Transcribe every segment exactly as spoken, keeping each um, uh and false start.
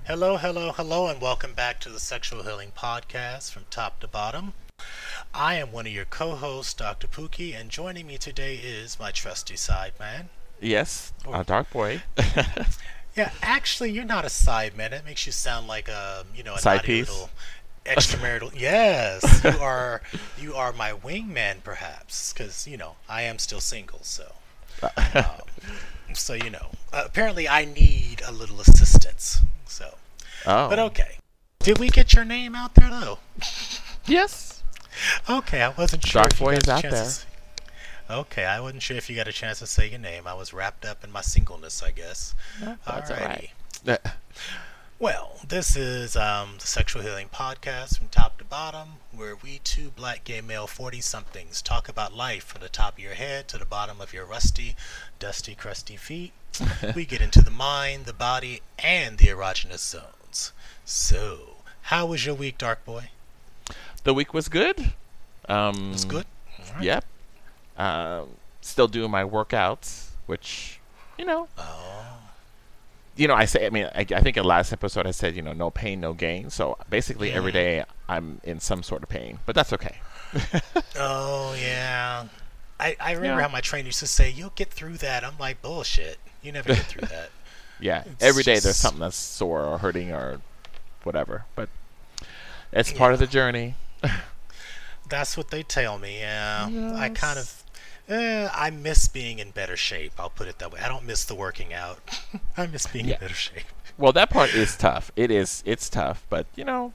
Hello, hello, hello, and welcome back to the Sexual Healing Podcast from top to bottom. I am one of your co hosts, Doctor Pookie, and joining me today is my trusty sideman. Yes, Or, a dark boy. yeah, actually, you're not a sideman. That makes you sound like a, you know, a Side naughty piece. little extramarital. Yes, you are, you are my wingman, perhaps, because you know I am still single. So, um, so you know, uh, apparently I need a little assistance. So, but Oh. okay. Did we get your name out there though? Yes. Okay, I wasn't sure Dark if you boy got is a out chance to. there. s- Okay, I wasn't sure if you got a chance to say your name. I was wrapped up in my singleness, I guess. No, that's all right. Alrighty. Well, this is um, the Sexual Healing Podcast from top to bottom, where we two black gay male forty somethings talk about life from the top of your head to the bottom of your rusty, dusty, crusty feet. We get into the mind, the body, and the erogenous zones. So, how was your week, Dark Boy? The week was good. Was Um. good? Alright. Yep. Um. Still doing my workouts, which, you know, Oh. you know, I say. I mean, I, I think in the last episode I said, you know, no pain, no gain. So basically, every Mhm. day I'm in some sort of pain, but that's okay. Oh yeah. I, I remember Yeah. how my trainer used to say, "You'll get through that." I'm like, bullshit. You never get through that. Yeah. It's Every day there's just something that's sore or hurting or whatever, but it's part of yeah. the journey. That's what they tell me. Yeah. I kind Yes. of eh, I miss being in better shape. I'll put it that way. I don't miss the working out. I miss being in Yeah. better shape. Well, that part is tough. It is. It's tough, but you know,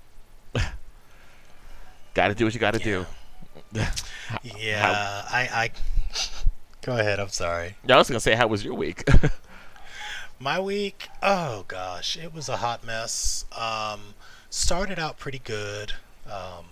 got to do what you got to Yeah. do. how, how? Yeah. I I go ahead. I'm sorry. Yeah, I was gonna say, how was your week? My week, oh gosh, it was a hot mess. Um, started out pretty good. Um,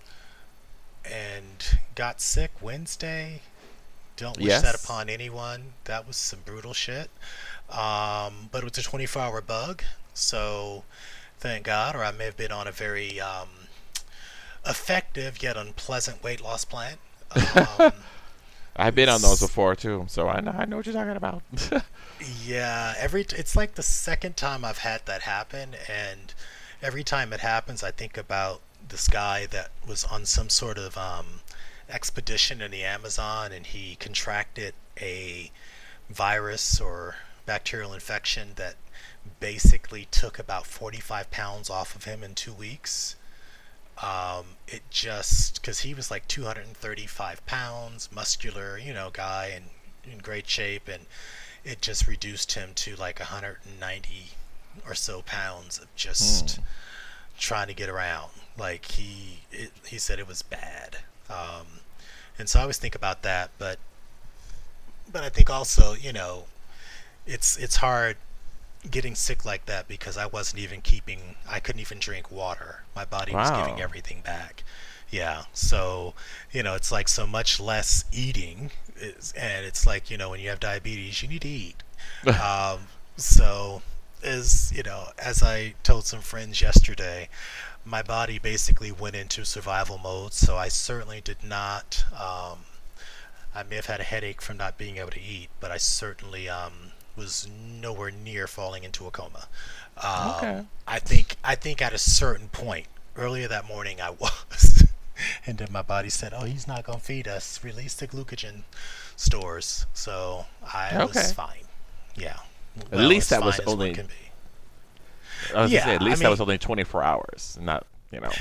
and got sick Wednesday. Don't wish that Yes. upon anyone. That was some brutal shit. Um, but it was a twenty-four hour bug, so thank God, or I may have been on a very um, effective yet unpleasant weight loss plan. Um, I've been on those before too, so I know I know what you're talking about. yeah, every it's like the second time I've had that happen, and every time it happens, I think about this guy that was on some sort of um, expedition in the Amazon, and he contracted a virus or bacterial infection that basically took about forty-five pounds off of him in two weeks. Um, it just because he was like two hundred thirty-five pounds, muscular, you know, guy, and in great shape, and it just reduced him to like one hundred ninety or so pounds of just Hmm. trying to get around. Like he, it, he said it was bad. Um, and so I always think about that, but but I think also, you know, it's it's hard getting sick like that because I wasn't even keeping I couldn't even drink water. My body was giving Wow. everything back. Yeah. So, you know, it's like so much less eating is, and it's like, you know, when you have diabetes, you need to eat. Um so as, you know, as I told some friends yesterday, my body basically went into survival mode, so I certainly did not um I may have had a headache from not being able to eat, but I certainly um, was nowhere near falling into a coma. Um, Okay. I think I think at a certain point earlier that morning I was, and then my body said, "Oh, he's not gonna feed us. Release the glucogen stores." So I was Okay. fine. Yeah, At well, least as that was fine as one only. can be. I was gonna say, Yeah, at I least that mean, was only twenty-four hours, not you know,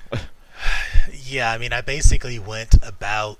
yeah, I mean, I basically went about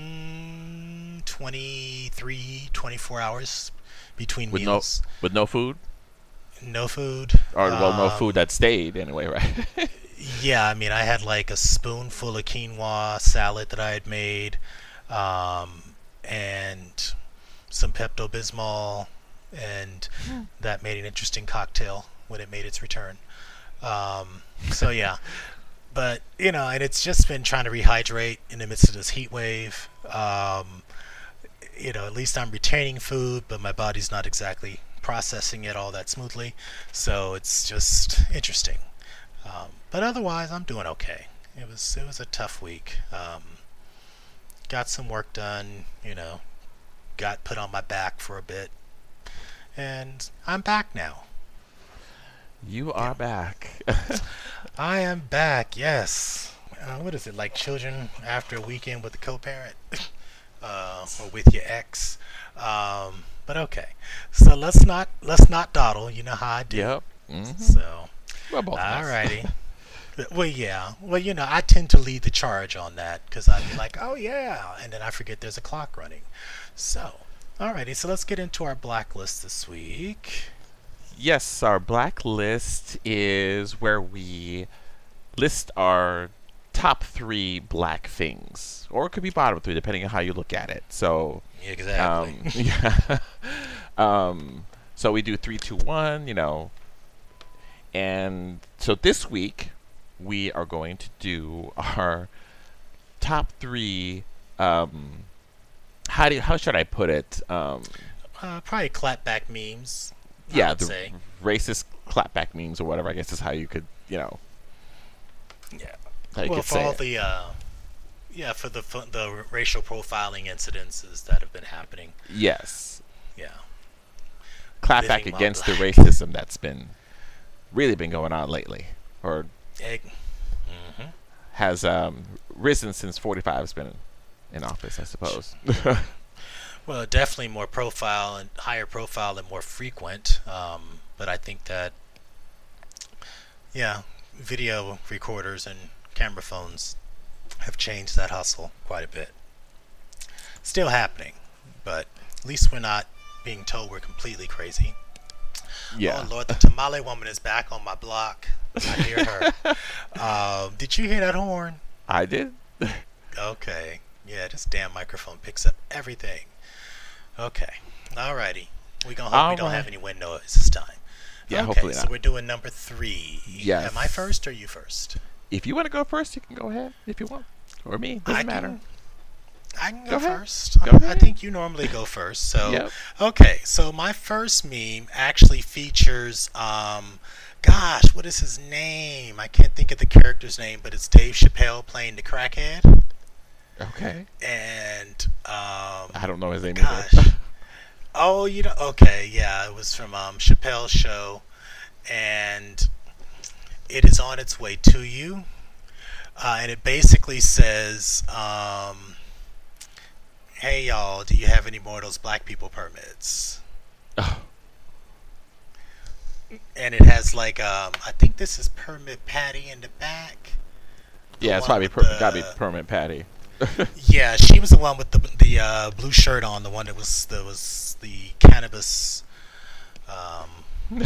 mm, twenty-three, twenty-four hours between with no meals. with no food, No food. or well, no food Um, that stayed anyway, right? yeah, I mean, I had like a spoonful of quinoa salad that I had made, um, and some Pepto Bismol, and that made an interesting cocktail when it made its return. Um, so yeah, but you know, and it's just been trying to rehydrate in the midst of this heat wave. Um, you know, at least I'm retaining food, but my body's not exactly processing it all that smoothly. So it's just interesting. Um, but otherwise, I'm doing okay. It was it was a tough week. Um, got some work done. You know, got put on my back for a bit, and I'm back now. You are back. I am back. Yes. Uh, what is it like? Children after a weekend with a co-parent, uh, or with your ex. Um, but okay. So let's not let's not dawdle. You know how I do. Yep. hmm So, Well, both of us. alrighty. Well, yeah. Well, you know, I tend to lead the charge on that because I'd be like, "Oh yeah," and then I forget there's a clock running. So, alrighty. So let's get into our blacklist this week. Yes, our blacklist is where we list our top three black things, or it could be bottom three, depending on how you look at it. So, Exactly. um, yeah. um, so we do three, two, one. You know, and so this week we are going to do our top three. Um, how do you, how should I put it? Um, Uh, probably clapback memes. I yeah, would the say. racist clapback memes or whatever. I guess is how you could, you know, Yeah. how you Well, could for say all it. the uh, yeah, for the for the racial profiling incidences that have been happening. Yes, Yeah. clapback Living while against the black. racism that's been really been going on lately, or Mm-hmm. has um, risen since forty-five has been in office, I suppose. Well, definitely more profile and higher profile and more frequent. Um, but I think that yeah, video recorders and camera phones have changed that hustle quite a bit. Still happening, but at least we're not being told we're completely crazy. yeah. Oh Lord, the tamale woman is back on my block. I hear her. Uh, did you hear that horn? I did. Okay. Yeah, this damn microphone picks up everything. Okay. Alrighty. We gonna hope we don't Alright. have any wind noise this time. Yeah, Okay, hopefully so not. we're doing number three. Yes. Am I first or you first? If you want to go first, you can go ahead. If you want, or me, doesn't I matter. Can, I can go, Go ahead. first. Go I, I ahead. think you normally go first. So Yep. okay, so my first meme actually features um gosh, what is his name? I can't think of the character's name, but it's Dave Chappelle playing the crackhead. Okay. And um I don't know his name gosh. either. Oh, you know, okay, yeah, it was from um, Chappelle's show, and it is on its way to you, uh, and it basically says, um, "Hey y'all, do you have any more of those black people permits?" Oh, And it has like, um, I think this is Permit Patty in the back. The yeah, it's one probably with per- the- gotta be permanent Patty. Yeah, she was the one with the the uh, blue shirt on, the one that was that was the cannabis um,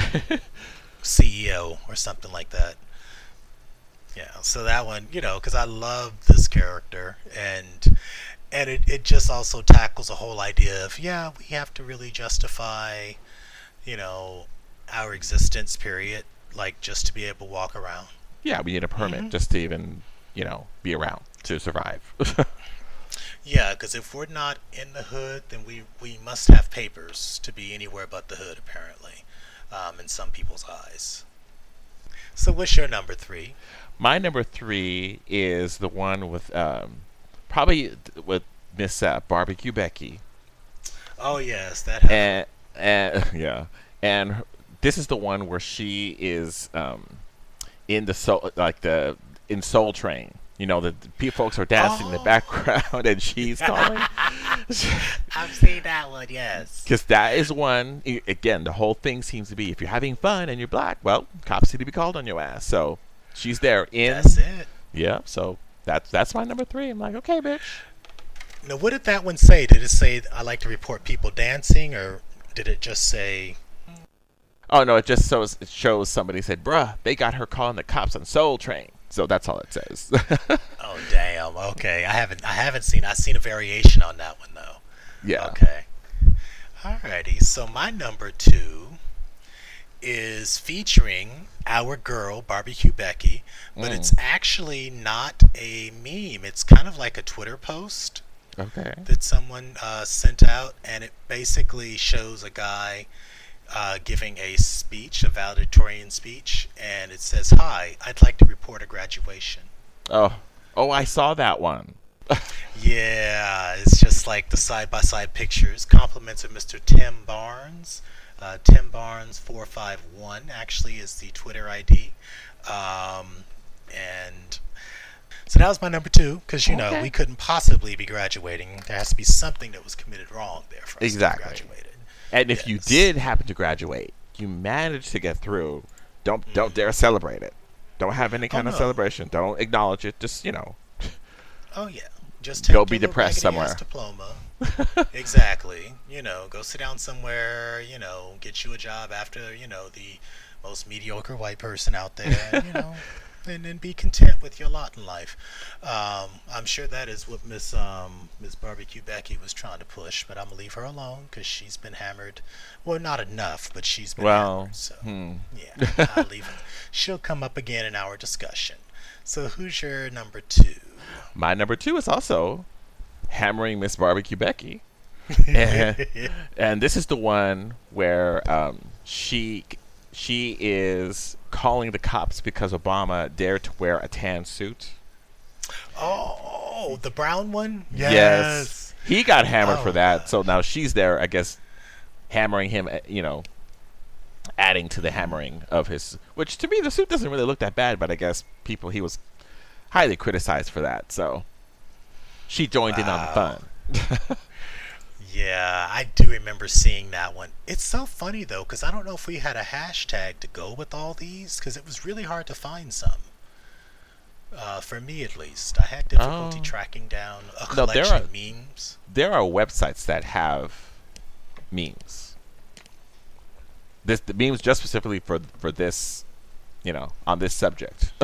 C E O or something like that. Yeah, so that one, you know, because I love this character, and and it, it just also tackles a whole idea of yeah, we have to really justify, you know, our existence period, like just to be able to walk around. Yeah, we need a permit Mhm. just to even, you know, be around to survive. Yeah, because if we're not in the hood, then we, we must have papers to be anywhere but the hood, apparently, um, in some people's eyes. So, what's your number three? My number three is the one with um, probably th- with Miss uh, Barbecue Becky, Oh, yes, that happened. and and yeah, and her- this is the one where she is um, in the soul, like the in Soul Train. You know, the, the pe- folks are dancing in the Oh. background, and she's calling. I've seen that one, yes. Because that is one, i- again, the whole thing seems to be if you're having fun and you're black, well, cops need to be called on your ass. So she's there in. That's it. Yeah, so that's that's my number three. I'm like, okay, bitch. Now, what did that one say? Did it say, I like to report people dancing, or did it just say, Oh, no, it just shows, it shows somebody said, bruh, they got her calling the cops on Soul Train. So that's all it says. oh, damn, okay. I haven't, I haven't seen, I've seen a variation on that one, though. yeah. Okay. Alrighty, so my number two is featuring our girl, Barbecue Becky, but Mm. it's actually not a meme. It's kind of like a Twitter post Okay. that someone uh, sent out, and it basically shows a guy uh, giving a speech, a valedictorian speech, and it says, "Hi, I'd like to report a graduation." Oh, oh, I saw that one. Yeah, it's just like the side by side pictures. Compliments of Mister Tim Barnes. Uh, Tim Barnes four five one actually is the Twitter I D. Um, and so that was my number two because, you know, Okay. we couldn't possibly be graduating. There has to be something that was committed wrong there for us to have Exactly. graduated. And if you Yes. did happen to graduate, you managed to get through. Don't don't Mm. dare celebrate it. Don't have any Oh, kind of no. celebration. Don't acknowledge it. Just you know, Oh, yeah. Just go take be your little depressed raggedy ass somewhere. diploma. Exactly. You know, go sit down somewhere, you know, get you a job after, you know, the most mediocre white person out there, and, you know, and then be content with your lot in life. Um, I'm sure that is what Miss um, Miss Barbecue Becky was trying to push, but I'm gonna leave her alone because she's been hammered. Well, not enough, but she's been Well, hammered. So hmm. yeah, I'll leave her. She'll come up again in our discussion. So who's your number two? My number two is also hammering Miss Barbecue Becky, and and this is the one where um, she she is calling the cops because Obama dared to wear a tan suit. Oh, the brown one? Yes, he got hammered Oh for my that. So gosh. now she's there, I guess, hammering him. uh, You know, adding to the hammering of his. Which to me, the suit doesn't really look that bad, but I guess people he was highly criticized for that. So she joined in on the Wow. fun. Yeah, I do remember seeing that one. It's so funny though, because I don't know if we had a hashtag to go with all these, because it was really hard to find some. Uh, for me at least, I had difficulty Oh tracking down a no, there collection are of memes. there are websites that have memes. This the memes just specifically for for this, you know, on this subject.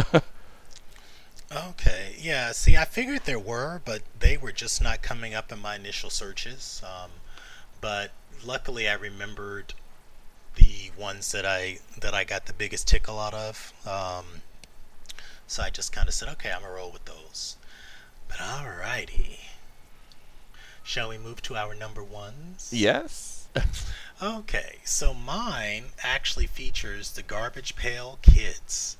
Okay, yeah. See, I figured there were, but they were just not coming up in my initial searches. Um, but luckily, I remembered the ones that I that I got the biggest tickle out of. Um, so I just kind of said, okay, I'm gonna roll with those. But alrighty, shall we move to our number ones? Yes. Okay, so mine actually features the Garbage Pail Kids.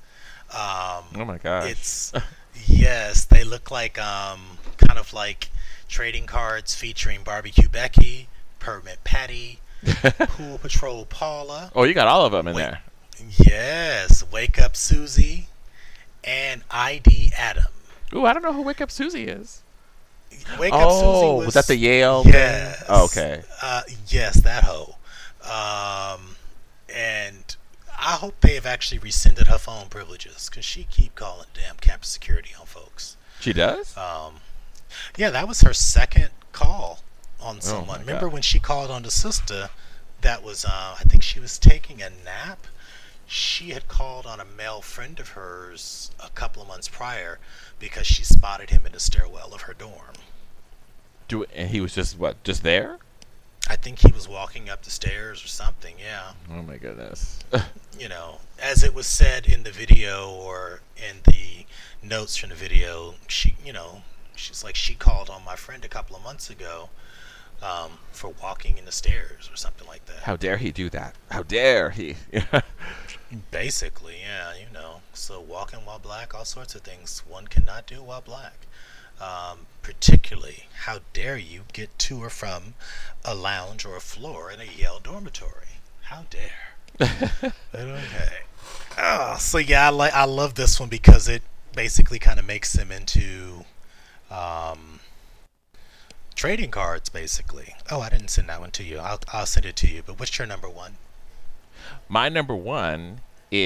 Um, Oh my gosh. it's yes, they look like um, kind of like trading cards featuring Barbecue Becky, Permit Patty, Pool Patrol Paula. Oh, you got all of them in Wait, there. yes, Wake Up Susie, and I D Adam. Ooh, I don't know who Wake Up Susie is. Wake Up Susie Oh, was, was that the Yale thing? Oh, yes, okay. uh, yes, that hoe. Um, and I hope they have actually rescinded her phone privileges because she keep calling damn campus security on folks. She does? Um, yeah, that was her second call on Oh someone. my Remember god. when she called on the sister? That was, uh, I think she was taking a nap. She had called on a male friend of hers a couple of months prior because she spotted him in the stairwell of her dorm. Do and he was just what? Just there? I think he was walking up the stairs or something, yeah. Oh my goodness. You know, as it was said in the video or in the notes from the video, she, you know, she's like, she called on my friend a couple of months ago um, for walking in the stairs or something like that. How dare he do that? How dare he? Basically, yeah, you know. So walking while black, all sorts of things one cannot do while black. Um, particularly, how dare you get to or from a lounge or a floor in a Yale dormitory? How dare? But okay. Oh, so yeah, I like I love this one because it basically kind of makes them into um, trading cards, basically. Oh, I didn't send that one to you. I'll I'll send it to you. But what's your number one? My number one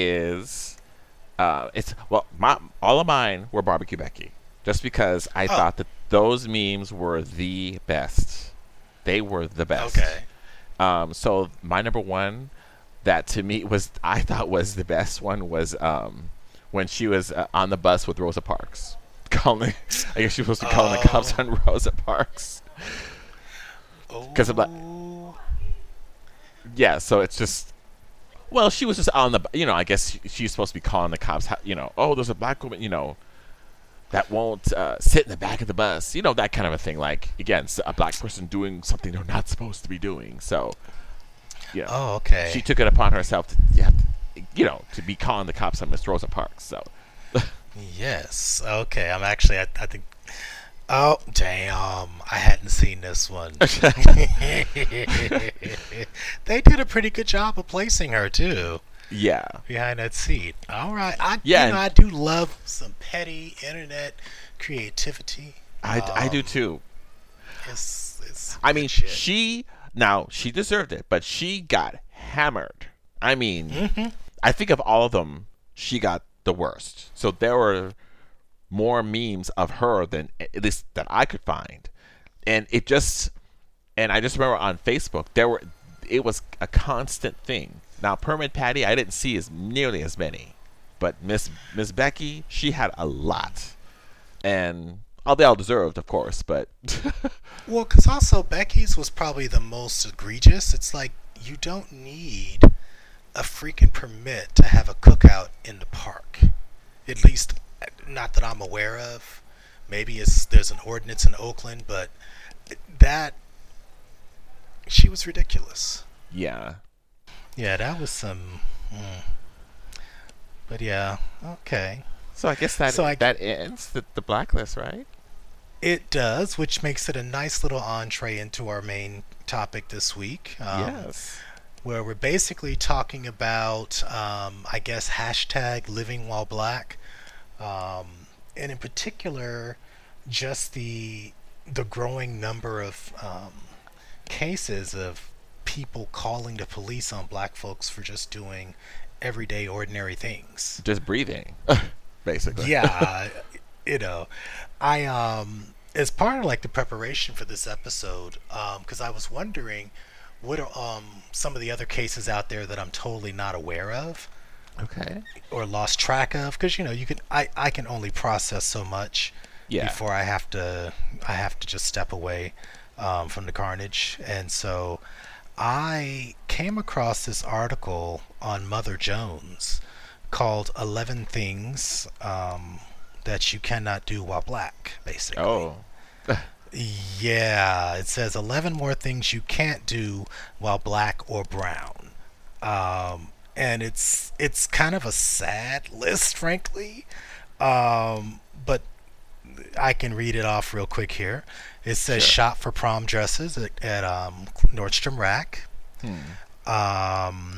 is uh, it's well, my all of mine were Barbecue Becky, just because I Oh, thought that those memes were the best. They were the best. okay. Um, so my number one, that to me was I thought was the best one was um, when she was uh, on the bus with Rosa Parks, calling. I guess she was supposed to be calling the cops Oh, on Rosa Parks because I'm like, oh, yeah. So it's just well, she was just on the you know I guess she, she's supposed to be calling the cops. You know, oh, there's a black woman. You know, that won't uh, sit in the back of the bus. You know, that kind of a thing. Like, again, s- a black person doing something they're not supposed to be doing. So, you know, oh, she okay. took it upon herself to, yeah, to, you know, to be calling the cops on Miss Rosa Parks. So, Yes. Okay. I'm actually. I, I think Oh, damn. I hadn't seen this one. They did a pretty good job of placing her, too, Yeah, behind that seat. All right. I, yeah, you know, and I do love some petty internet creativity. I, I do Um, too. it's, it's I good mean, shit. she now she deserved it, but she got hammered. I mean, Hmm. I think of all of them, she got the worst. So there were more memes of her than at least that I could find, and it just and I just remember on Facebook there were it was a constant thing. Now Permit Patty, I didn't see as nearly as many, but Miss Miss Becky, she had a lot, and all they all deserved, of course, but Well, because also Becky's was probably the most egregious. It's like you don't need a freaking permit to have a cookout in the park. At least, not that I'm aware of. Maybe it's there's an ordinance in Oakland, but that she was ridiculous. yeah. Yeah, that was some. Mm, but yeah, okay. So I guess that So I that ends the, the blacklist, right? it does, which makes it a nice little entree into our main topic this week. Um, Yes. where we're basically talking about, um, I guess, hashtag living while black, um, and in particular, just the the growing number of um, cases of people calling the police on black folks for just doing everyday ordinary things. Just breathing, basically. Yeah, you know, I um as part of like the preparation for this episode, um, because I was wondering what are um some of the other cases out there that I'm totally not aware of Okay. or lost track of, because you know you can I I can only process so much Yeah. before I have to I have to just step away um, from the carnage, and so I came across this article on Mother Jones called eleven Things um, That You Cannot Do While Black, basically. Oh. Yeah, it says eleven more things you can't do while black or brown. Um, and it's it's kind of a sad list, frankly. Um, but I can read it off real quick here. It says Sure. shop for prom dresses at, at um, Nordstrom Rack. Hmm. Um,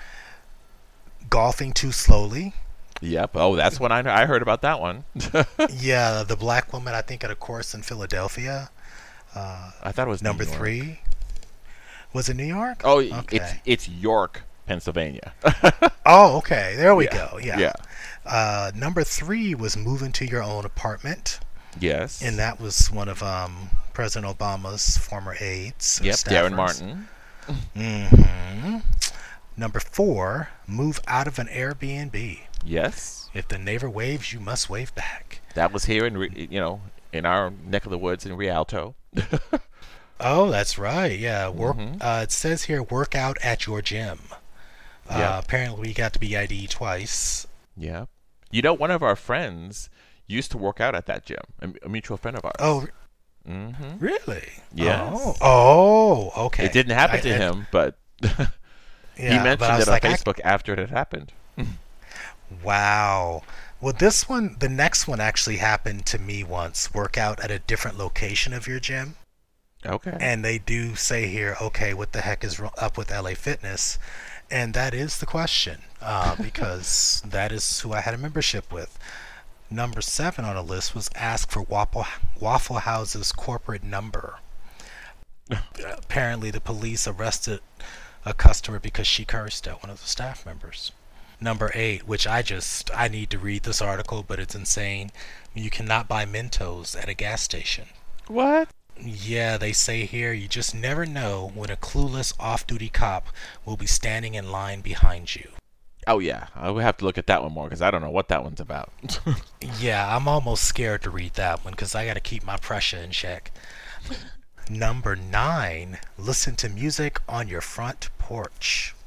golfing too slowly. Yep. Oh, that's when I I heard about that one. Yeah, the black woman, I think, at a course in Philadelphia. Uh, I thought it was New number York. three. Was it New York? Oh, it's Okay. it's York, Pennsylvania. Oh, okay. There we Yeah. go. Yeah. Yeah. Uh, number three was move into your own apartment, Yes. and that was one of um, President Obama's former aides. or Yep. Darren staffers. Martin. Hmm. Number four, move out of an Airbnb. Yes. If the neighbor waves, you must wave back. That was here in Re- you know in our neck of the woods in Rialto. Oh, that's right. Yeah, work. Mhm. Uh, it says here, work out at your gym. Uh, Yeah. Apparently, we got to be I D twice. Yeah. You know, one of our friends used to work out at that gym. A, a mutual friend of ours. Oh, Mm-hmm. really? Yes. Oh, oh okay. It didn't happen I- to I- him, but Yeah, he but I mentioned was it on like, I- Facebook after it had happened. wow. Well, this one, the next one actually happened to me once. Work out at a different location of your gym. Okay. And they do say here, okay, what the heck is ro- up with L A Fitness? And that is the question, uh, because that is who I had a membership with. Number seven on the list was ask for Waffle, Waffle House's corporate number. Apparently, the police arrested a customer because she cursed at one of the staff members. Number eight, which I just, I need to read this article, but it's insane. You cannot buy Mentos at a gas station. What? Yeah, they say here you just never know when a clueless off-duty cop will be standing in line behind you. Oh yeah, I would have to look at that one more because I don't know what that one's about. Yeah, I'm almost scared to read that one because I got to keep my pressure in check. Number nine, listen to music on your front porch.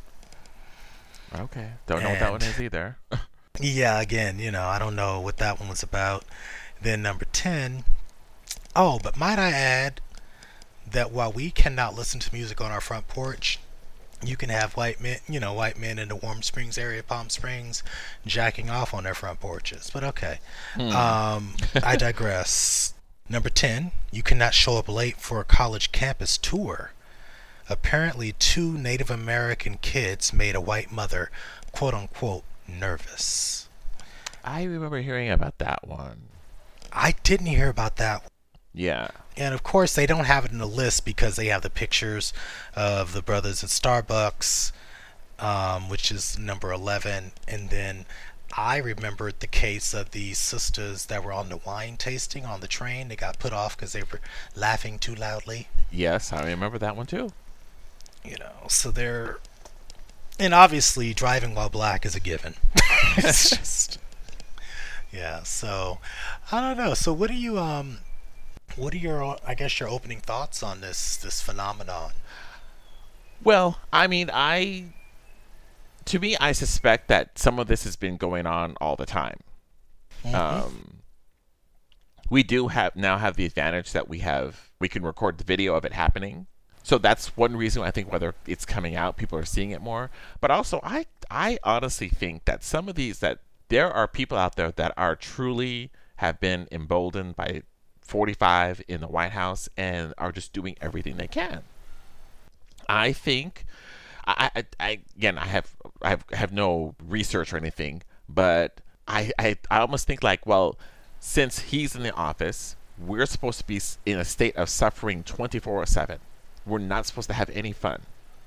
Okay, don't know what that one And- is either. Yeah, again, you know, I don't know what that one was about. Then number ten, oh, but might I add that while we cannot listen to music on our front porch, you can have white men, you know, white men in the Warm Springs area, Palm Springs, jacking off on their front porches. But okay, Hmm. um, I digress. Number ten, you cannot show up late for a college campus tour. Apparently, two Native American kids made a white mother, quote unquote, nervous. I remember hearing about that one. I didn't hear about that. Yeah. And of course, they don't have it in the list because they have the pictures of the brothers at Starbucks, um, which is number eleven. And then I remembered the case of the sisters that were on the wine tasting on the train. They got put off because they were laughing too loudly. Yes, I remember that one too. You know, so they're. And obviously, driving while black is a given. It's just. Yeah, so. I don't know. So, what do you. um? What are your, I guess, your opening thoughts on this this phenomenon? Well, I mean, I to me, I suspect that some of this has been going on all the time. Mm-hmm. Um, we do have now have the advantage that we have we can record the video of it happening. So that's one reason I think whether it's coming out, people are seeing it more. But also, I I honestly think that some of these that there are people out there that are truly have been emboldened by forty-five in the White House and are just doing everything they can. I think, I, I, I again, I have, I have, have no research or anything, but I, I, I almost think like, well, since he's in the office, we're supposed to be in a state of suffering twenty-four seven. We're not supposed to have any fun.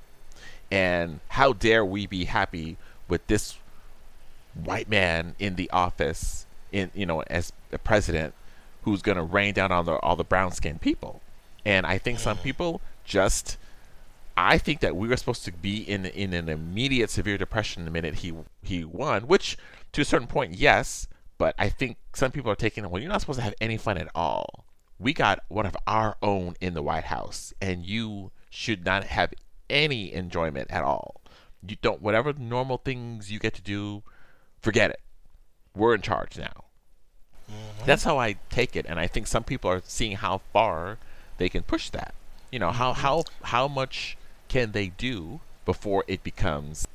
And how dare we be happy with this white man in the office, in you know, as the president, who's going to rain down on the, all the brown-skinned people. And I think some people just, I think that we were supposed to be in in an immediate severe depression the minute he he won, which to a certain point, yes, but I think some people are taking, well, you're not supposed to have any fun at all. We got one of our own in the White House, and you should not have any enjoyment at all. You don't, whatever normal things you get to do, forget it. We're in charge now. Mm-hmm. That's how I take it, and I think some people are seeing how far they can push that. You know, how how how much can they do before it becomes,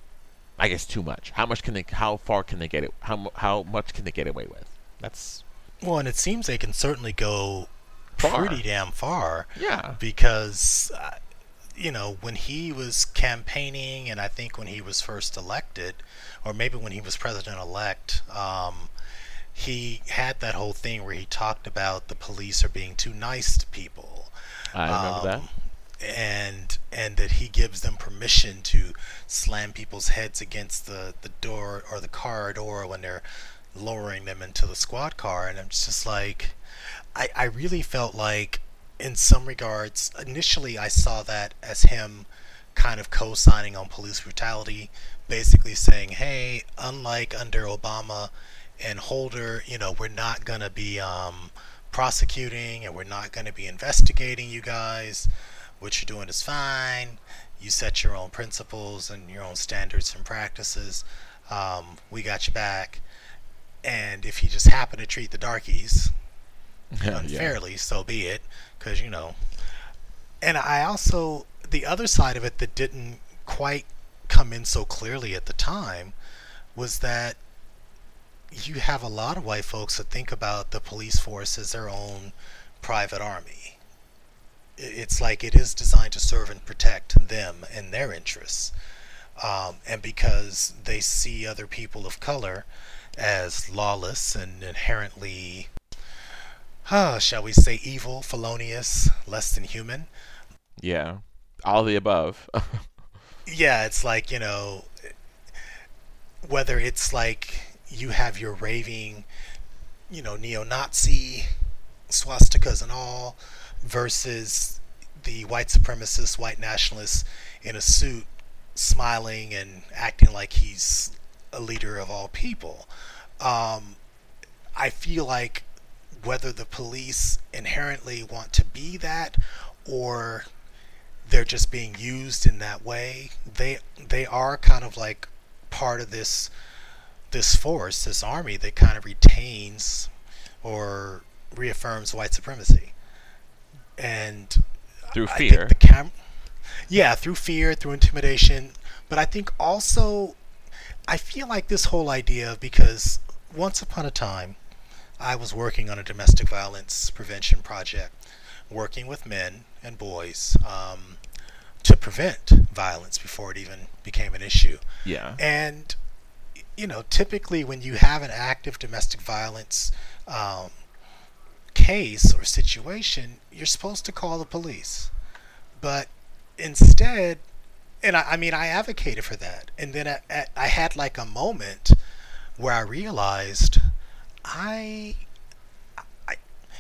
I guess, too much? How much can they? How far can they get it? How how much can they get away with? That's well, and it seems they can certainly go far. pretty damn far. Yeah, because uh, you know, when he was campaigning, and I think when he was first elected, or maybe when he was president-elect. Um, He had that whole thing where he talked about the police are being too nice to people. I remember um, that. And and that he gives them permission to slam people's heads against the, the door or the car door when they're lowering them into the squad car. And I'm just like, I, I really felt like, in some regards, initially I saw that as him kind of co-signing on police brutality, basically saying, hey, unlike under Obama and Holder, you know, we're not going to be um, prosecuting and we're not going to be investigating you guys. What you're doing is fine. You set your own principles and your own standards and practices. Um, we got your back. And if you just happen to treat the darkies unfairly, yeah. so be it. Because, you know. And I also, the other side of it that didn't quite come in so clearly at the time was that you have a lot of white folks that think about the police force as their own private army. It's like it is designed to serve and protect them and their interests. Um, and because they see other people of color as lawless and inherently, uh, shall we say, evil, felonious, less than human. Yeah, all the above. Yeah, it's like, you know, whether it's like you have your raving, you know, neo-Nazi swastikas and all, versus the white supremacist, white nationalist in a suit, smiling and acting like he's a leader of all people. Um, I feel like whether the police inherently want to be that, or they're just being used in that way, they they are kind of like part of this this force, this army that kind of retains or reaffirms white supremacy. And through I fear. think the cam- yeah, through fear, through intimidation. But I think also, I feel like this whole idea, because once upon a time, I was working on a domestic violence prevention project, working with men and boys um, to prevent violence before it even became an issue. Yeah. And, you know, typically when you have an active domestic violence um, case or situation, you're supposed to call the police. But instead, and I, I mean, I advocated for that. And then I, I had like a moment where I realized I, I,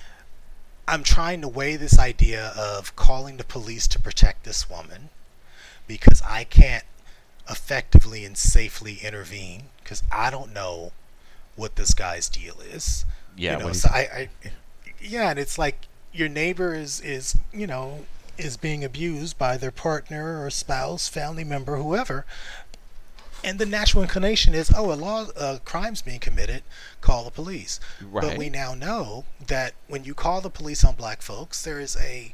I'm trying to weigh this idea of calling the police to protect this woman because I can't effectively and safely intervene because I don't know what this guy's deal is. Yeah. You know, What so he's, I, I, yeah, and it's like your neighbor is is you know is being abused by their partner or spouse, family member, whoever, and the natural inclination is, oh, a law, a crime's being committed, call the police. right. But we now know that when you call the police on black folks, there is a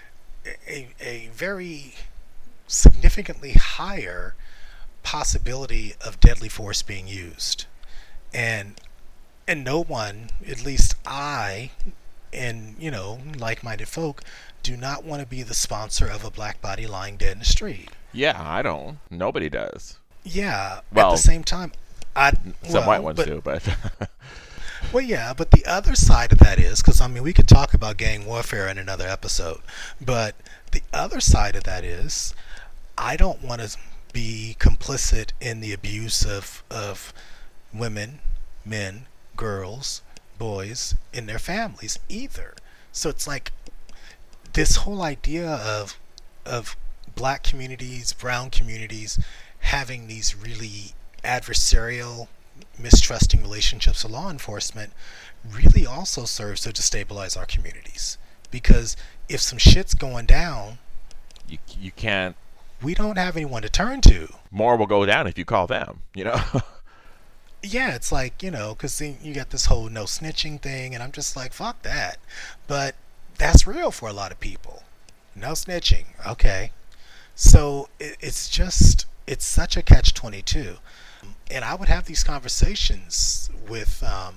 a, a very significantly higher possibility of deadly force being used, and and no one, at least I, and you know, like-minded folk, do not want to be the sponsor of a black body lying dead in the street. Yeah, I don't. Nobody does. Yeah. Well, at the same time, I Some well, white ones but, do, but Well, yeah, but the other side of that is, because I mean, we could talk about gang warfare in another episode, but the other side of that is, I don't want to be complicit in the abuse of of women, men, girls, boys, in their families either. So it's like this whole idea of of black communities, brown communities having these really adversarial, mistrusting relationships with law enforcement really also serves to destabilize our communities. Because if some shit's going down, you you can't. we don't have anyone to turn to. More will go down if you call them. You know. Yeah, it's like, you know, because you got this whole no snitching thing, and I'm just like, fuck that. But that's real for a lot of people. No snitching. Okay. So it, it's just, it's such a catch twenty-two. And I would have these conversations with, um,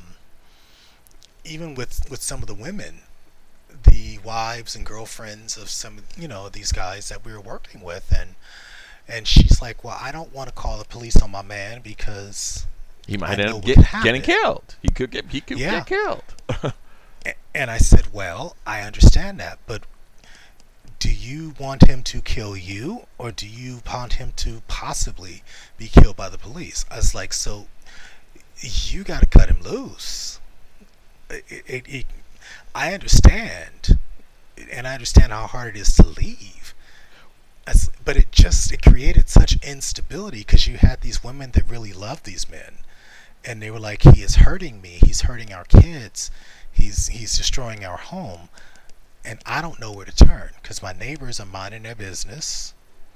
even with, with some of the women, the wives and girlfriends of some, you know, these guys that we were working with. And, and she's like, well, I don't want to call the police on my man because He might I end know up what get, could happen. getting killed. He could get. He could Yeah. get killed. A- And I said, well, I understand that, but do you want him to kill you, or do you want him to possibly be killed by the police? I was like, so you got to cut him loose. It, it, it, I understand, and I understand how hard it is to leave. As, but it just it created such instability because you had these women that really loved these men, and they were like, he is hurting me. He's hurting our kids. He's he's destroying our home. And I don't know where to turn because my neighbors are minding their business,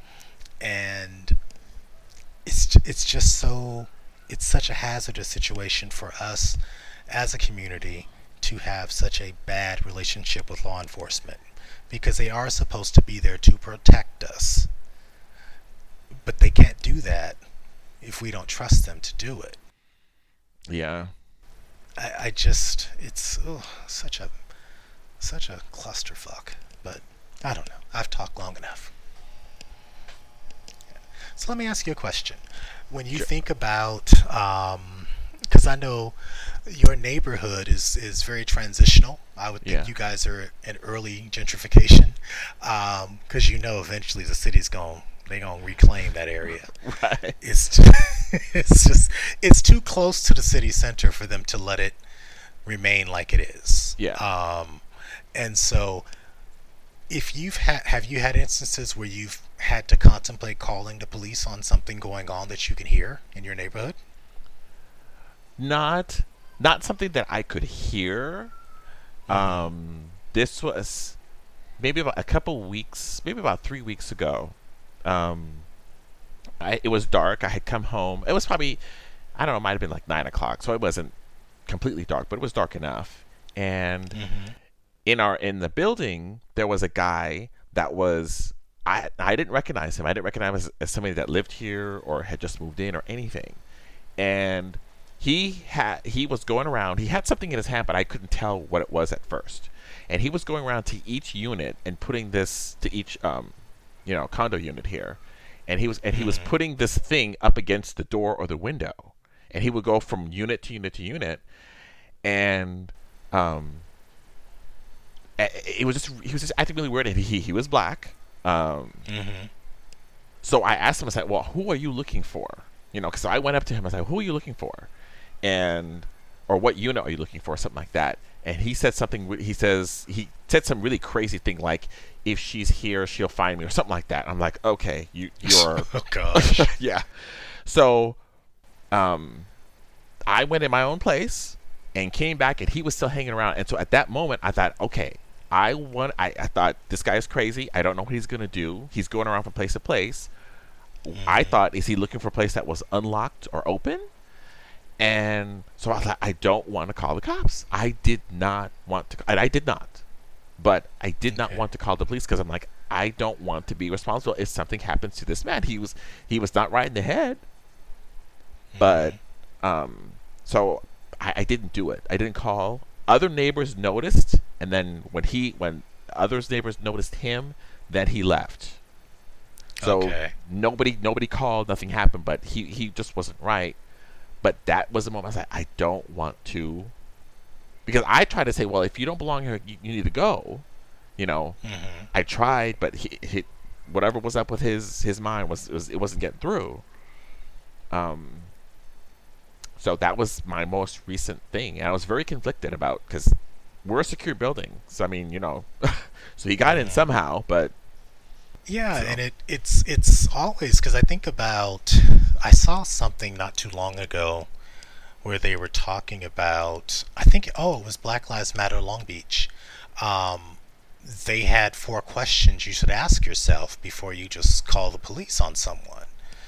and it's it's just so it's such a hazardous situation for us as a community to have such a bad relationship with law enforcement because they are supposed to be there to protect us, but they can't do that if we don't trust them to do it. Yeah. I, I just it's oh, such a Such a clusterfuck, but I don't know. I've talked long enough. So let me ask you a question. When you Sure. think about, because I know your neighborhood is, is very transitional. I would think Yeah. you guys are in early gentrification, because you know eventually the city's going they gonna reclaim that area. Right. It's just, it's just it's too close to the city center for them to let it remain like it is. Yeah. Um, and so, if you've had, have you had instances where you've had to contemplate calling the police on something going on that you can hear in your neighborhood? Not not something that I could hear. Um, this was maybe about a couple weeks, maybe about three weeks ago. Um, I, it was dark. I had come home. It was probably, I don't know, it might have been like nine o'clock, so it wasn't completely dark, but it was dark enough. And Mm-hmm. in our in the building, there was a guy that was I I didn't recognize him. I didn't recognize him as, as somebody that lived here or had just moved in or anything. And he had he was going around. He had something in his hand, but I couldn't tell what it was at first. And he was going around to each unit and putting this to each, um, you know, condo unit here, and he was and he was Mm-hmm. putting this thing up against the door or the window, and he would go from unit to unit to unit, and um, it was just he was just acting really weird. And he he was black. Um, Mm-hmm. so I asked him, I said, "Well, who are you looking for?" You know, because I went up to him. I said, "Who are you looking for?" And or what unit are you looking for? Something like that. And he said something. He says he said some really crazy thing like, "If she's here, she'll find me," or something like that. I'm like, "Okay, you you're Oh gosh. yeah." So, um, I went in my own place and came back, and he was still hanging around. And so at that moment, I thought, okay, I want. I, I thought this guy is crazy. I don't know what he's gonna do. He's going around from place to place. I Mm-hmm. thought, is he looking for a place that was unlocked or open? And so I thought, I don't want to call the cops. I did not want to, and I did not. But I did not Okay. want to call the police because I'm like, I don't want to be responsible if something happens to this man. He was he was not right in the head, but Mm-hmm. um, so I, I didn't do it. I didn't call. Other neighbors noticed, and then when he when others neighbors noticed him, then he left. So Okay. nobody nobody called, nothing happened, but he he just wasn't right. But that was the moment I was like, I don't want to, because I tried to say, well, if you don't belong here, you, you need to go. You know, Mm-hmm. I tried, but he, he whatever was up with his his mind was, was it wasn't getting through. Um, so that was my most recent thing, and I was very conflicted about because we're a secure building. So I mean, you know, so he got in Mm-hmm. somehow, but Yeah, so and it it's it's always because I think about I saw something not too long ago where they were talking about I think oh it was Black Lives Matter Long Beach. Um, they had four questions you should ask yourself before you just call the police on someone,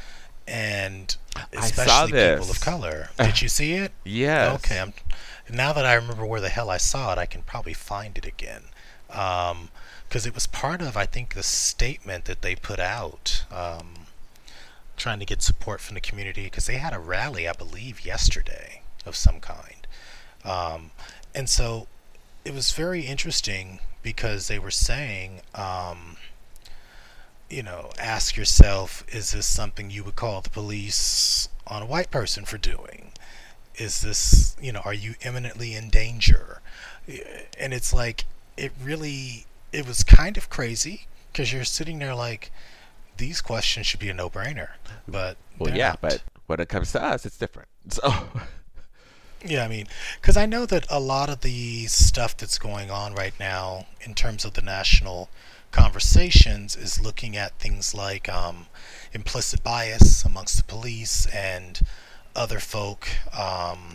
and I saw especially people of this. color. Did you see it? Okay, Yes. I'm now that I remember where the hell I saw it, I can probably find it again. Um, because it was part of, I think, the statement that they put out, um, trying to get support from the community. Because they had a rally, I believe, yesterday of some kind, um, and so it was very interesting because they were saying, um, you know, ask yourself, is this something you would call the police on a white person for doing? Is this, you know, are you imminently in danger? And it's like, it really, it was kind of crazy because you're sitting there like, these questions should be a no brainer, but Well, they're yeah, not. but when it comes to us, it's different. So, Yeah, I mean, because I know that a lot of the stuff that's going on right now in terms of the national conversations is looking at things like um, implicit bias amongst the police and other folk um,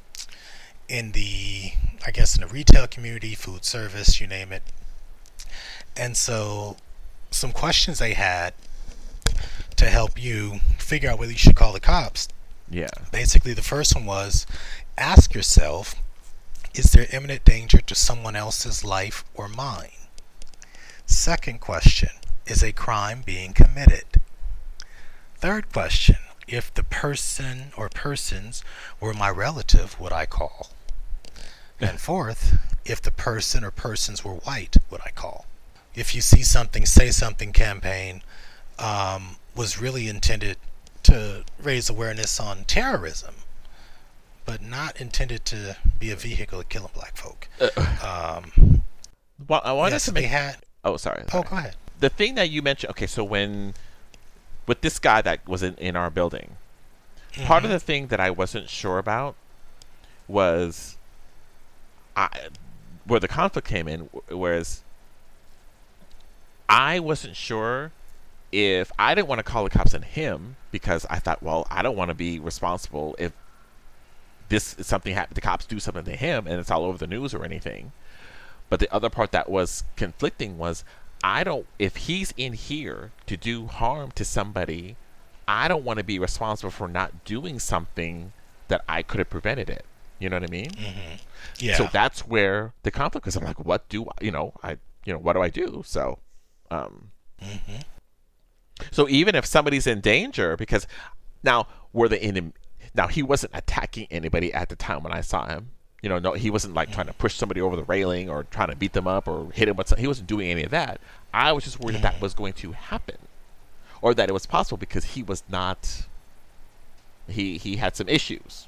in the, I guess, in the retail community, food service, you name it. And so, some questions they had to help you figure out whether you should call the cops. yeah. Basically, the first one was ask yourself, is there imminent danger to someone else's life or mine? Second question, is a crime being committed? Third question, if the person or persons were my relative, would I call? And fourth, if the person or persons were white, would I call? If you see something, say something campaign um, was really intended to raise awareness on terrorism, but not intended to be a vehicle of killing black folk. Um, Well, I wanted yeah, to so they mention. had. Oh, sorry, Oh, sorry. go ahead. The thing that you mentioned. Okay, so when with this guy that was in, in our building, part of Mm-hmm. the thing that I wasn't sure about was I, where the conflict came in. Whereas I wasn't sure if I didn't want to call the cops on him because I thought, well, I don't want to be responsible if this is something happen. The cops do something to him and it's all over the news or anything. But the other part that was conflicting was I don't if he's in here to do harm to somebody, I don't want to be responsible for not doing something that I could have prevented it. You know what I mean? Mm-hmm. So Yeah. that's where the conflict was. I'm like, what do I, you know, I you know, what do I do? So um Mm-hmm. so even if somebody's in danger because now were they in Now he wasn't attacking anybody at the time when I saw him. You know, no, he wasn't like trying to push somebody over the railing or trying to beat them up or hit him with something. He wasn't doing any of that. I was just worried that that was going to happen, or that it was possible because he was not. He he had some issues,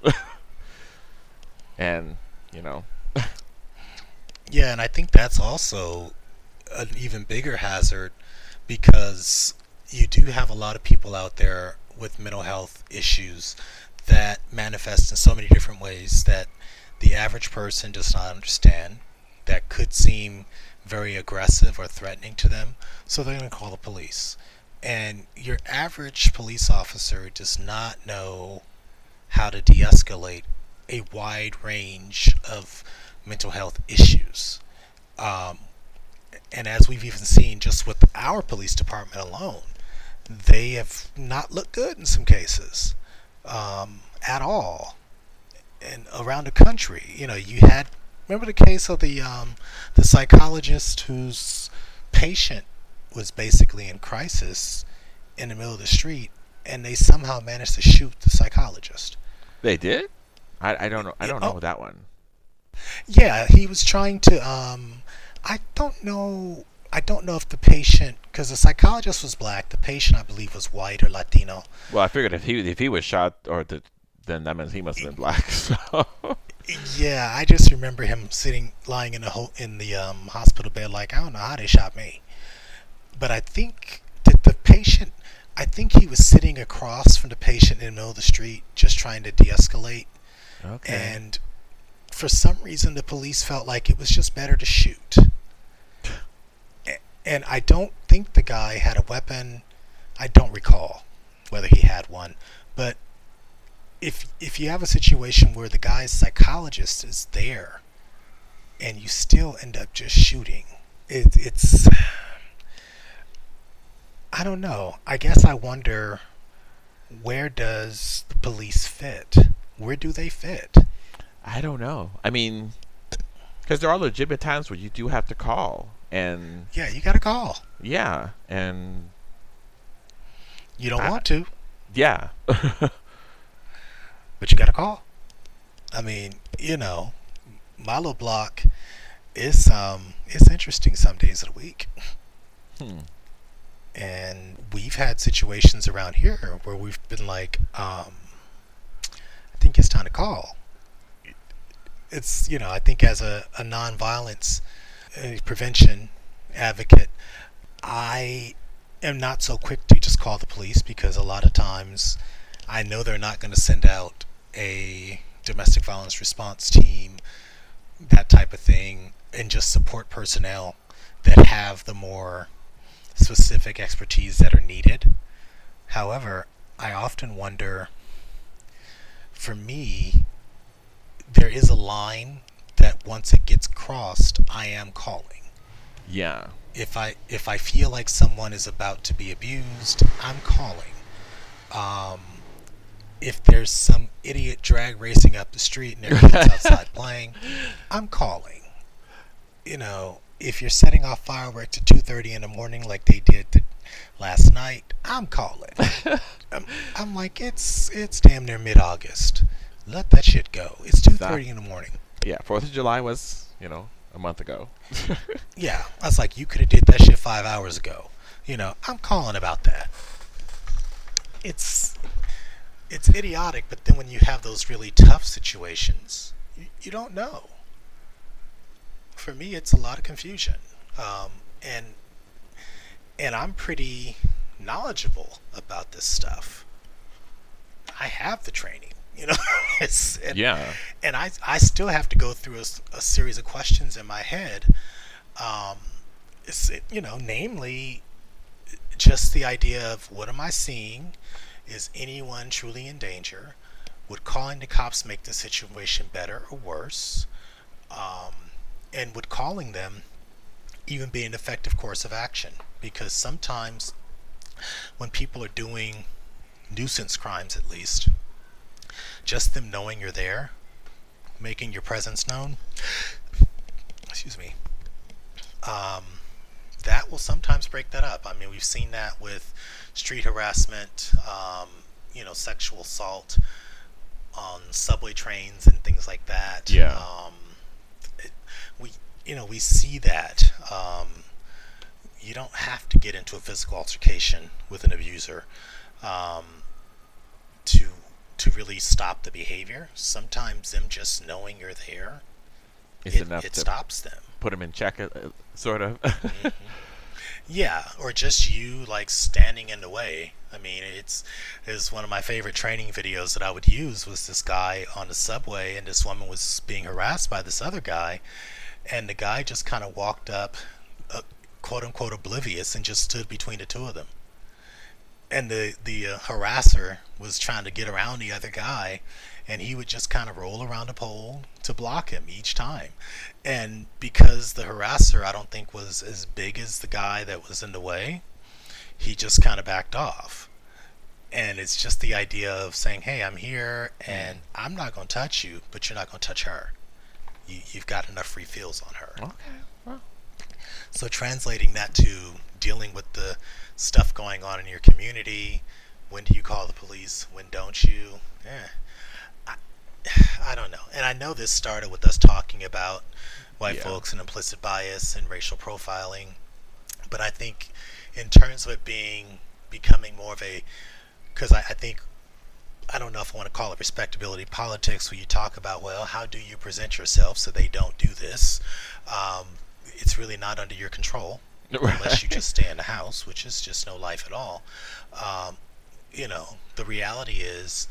and you know. Yeah, and I think that's also an even bigger hazard because you do have a lot of people out there with mental health issues that manifest in so many different ways that the average person does not understand, that could seem very aggressive or threatening to them, so they're going to call the police. And your average police officer does not know how to de escalate a wide range of mental health issues. Um, and as we've even seen just with our police department alone, they have not looked good in some cases um, at all. And around the country, you know, you had, remember the case of the um, the psychologist whose patient was basically in crisis in the middle of the street, and they somehow managed to shoot the psychologist. They did? I, I don't know. I don't Oh, know that one. yeah, he was trying to. Um, I don't know. I don't know if the patient, because the psychologist was black, the patient I believe was white or Latino. Well, I figured if he if he was shot, or the, then that means he must have been black. So Yeah, I just remember him sitting, lying in the ho- in the um, hospital bed, like I don't know how they shot me. But I think that the patient, I think he was sitting across from the patient in the middle of the street, just trying to de-escalate. okay. And for some reason, the police felt like it was just better to shoot. A- And I don't think the guy had a weapon. I don't recall whether he had one. But if if you have a situation where the guy's psychologist is there and you still end up just shooting, it, it's I don't know. I guess I wonder, where does the police fit? Where do they fit? I don't know. I mean, because there are legitimate times where you do have to call, and Yeah, you got to call. yeah, and You don't I, want to, yeah, but you got to call. I mean, you know, my little block is um it's interesting some days of the week. hmm. And we've had situations around here where we've been like, um, I think it's time to call. It's, you know, I think as a, a non-violence uh, prevention advocate, I am not so quick to just call the police because a lot of times I know they're not going to send out a domestic violence response team, that type of thing, and just support personnel that have the more specific expertise that are needed. However, I often wonder, for me, there is a line that once it gets crossed, I am calling. Yeah, If I if I feel like someone is about to be abused, I'm calling. Um, if there's some idiot drag racing up the street and their kids outside playing, I'm calling. You know, if you're setting off fireworks at two thirty in the morning like they did th- last night, I'm calling. I'm, I'm like, it's it's damn near mid-August. Let that shit go. It's two thirty in the morning. yeah. Fourth of July was, you know, a month ago. Yeah, I was like, you could have did that shit five hours ago. You know, I'm calling about that. It's it's idiotic, but then when you have those really tough situations, you, you don't know. For me, it's a lot of confusion, um, and and I'm pretty knowledgeable about this stuff. I have the training, you know, it's, and, Yeah, and I I still have to go through a, s- a series of questions in my head. Um, it's you know, namely, just the idea of what am I seeing? Is anyone truly in danger? Would calling the cops make the situation better or worse? Um, and would calling them even be an effective course of action? Because sometimes when people are doing nuisance crimes, at least, just them knowing you're there, making your presence known, excuse me, um, that will sometimes break that up. I mean, we've seen that with street harassment, um, you know, sexual assault. on subway trains and things like that. Yeah. Um, it, we you know we see that. Um, you don't have to get into a physical altercation with an abuser um, to to really stop the behavior. Sometimes them just knowing you're there, It's it, enough it to stops them. put him in check, uh, uh, sort of. Hmm. Yeah, or just you like standing in the way. I mean, it's it's one of my favorite training videos that I would use was this guy on the subway and this woman was being harassed by this other guy, and the guy just kind of walked up, uh, quote unquote oblivious, and just stood between the two of them. And the the uh, harasser was trying to get around the other guy, and he would just kind of roll around a pole to block him each time. And because the harasser I don't think was as big as the guy that was in the way, he just kind of backed off. And it's just the idea of saying, hey, I'm here and I'm not going to touch you, but you're not going to touch her. You, you've got enough free feels on her. Okay. Well, So translating that to dealing with the stuff going on in your community, when do you call the police? When don't you? Eh, I, I don't know. And I know this started with us talking about white yeah. folks and implicit bias and racial profiling, but I think in terms of it being becoming more of a, because I, I think I don't know if I want to call it respectability politics, where you talk about, well, how do you present yourself so they don't do this? Um, it's really not under your control unless you Right. just stay in the house, which is just no life at all. Um, you know, the reality is,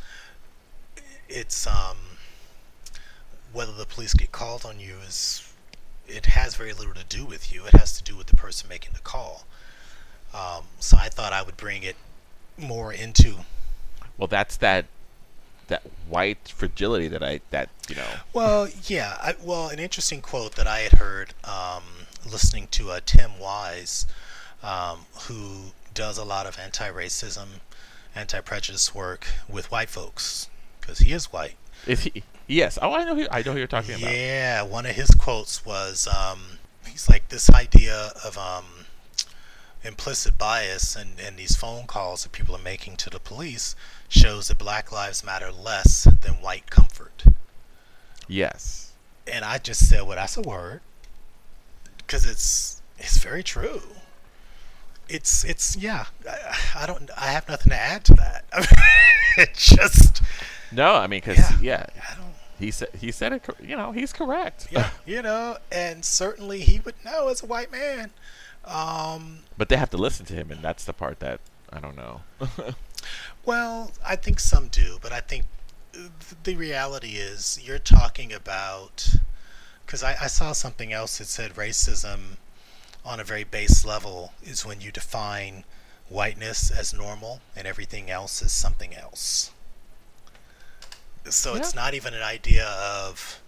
it's um, whether the police get called on you is, it has very little to do with you. It has to do with the person making the call. Um, so I thought I would bring it more into. Well, that's that that white fragility that I that you know. Well, yeah. I, well, an interesting quote that I had heard um, listening to uh, Tim Wise, um, who does a lot of anti-racism, anti-prejudice work with white folks, because he is white. Is he? Yes. Oh, I know. Who, I know who you're talking about. Yeah, one of his quotes was, um, he's like, this idea of um, implicit bias and, and these phone calls that people are making to the police shows that Black Lives Matter less than white comfort. Yes. And I just said, well, that's a word, because it's it's very true. It's it's yeah. I, I don't. I have nothing to add to that. I mean, it just No, I mean, because yeah. yeah, I don't. he said he said it. cor- You know, he's correct. Yeah, you know, and certainly he would know as a white man. Um, But they have to listen to him, and that's the part that I don't know. well, I think some do, but I think th- the reality is you're talking about, because I, I saw something else that said racism on a very base level is when you define whiteness as normal and everything else as something else. So Yeah. it's not even an idea of,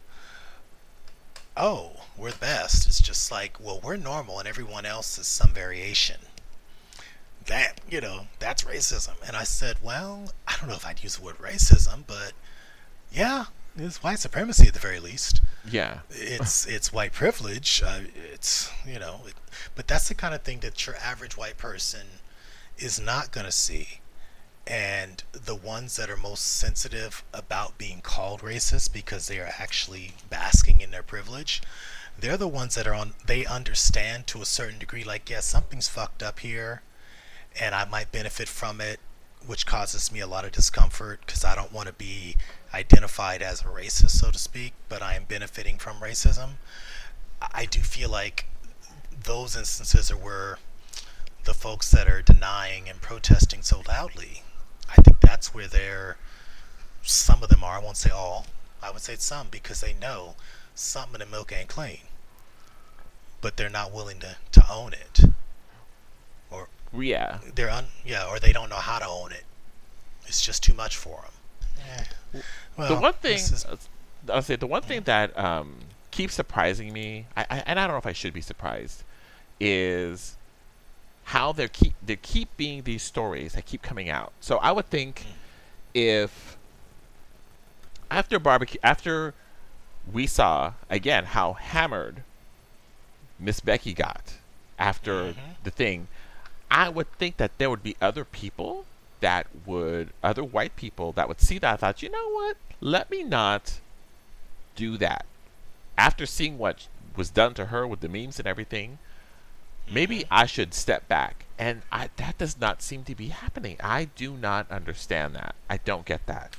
oh, we're the best. It's just like, well, we're normal and everyone else is some variation. That, you know, that's racism. And I said, well, I don't know if I'd use the word racism, but yeah, it's white supremacy at the very least. Yeah. It's it's white privilege. Uh, it's, you know, it, but that's the kind of thing that your average white person is not going to see. And the ones that are most sensitive about being called racist because they are actually basking in their privilege, they're the ones that are on, they understand to a certain degree, like, yeah, something's fucked up here and I might benefit from it, which causes me a lot of discomfort because I don't want to be identified as a racist, so to speak, but I am benefiting from racism. I do feel like those instances are where the folks that are denying and protesting so loudly, I think that's where they're, some of them are, I won't say all, I would say some, because they know something in the milk ain't clean, but they're not willing to, to own it. Or Yeah. they're un, yeah, or they don't know how to own it. It's just too much for them. Eh. Well, the one thing this is- uh, I'll say the one thing that um, keeps surprising me, I, I, and I don't know if I should be surprised, is how they keep they keep being these stories that keep coming out. So I would think if after barbecue, after we saw again how hammered Miss Becky got after Mhm. the thing, I would think that there would be other people that would, other white people that would see that, thought, you know what, let me not do that. After seeing what was done to her with the memes and everything, maybe I should step back. And I, that does not seem to be happening. I do not understand that. I don't get that.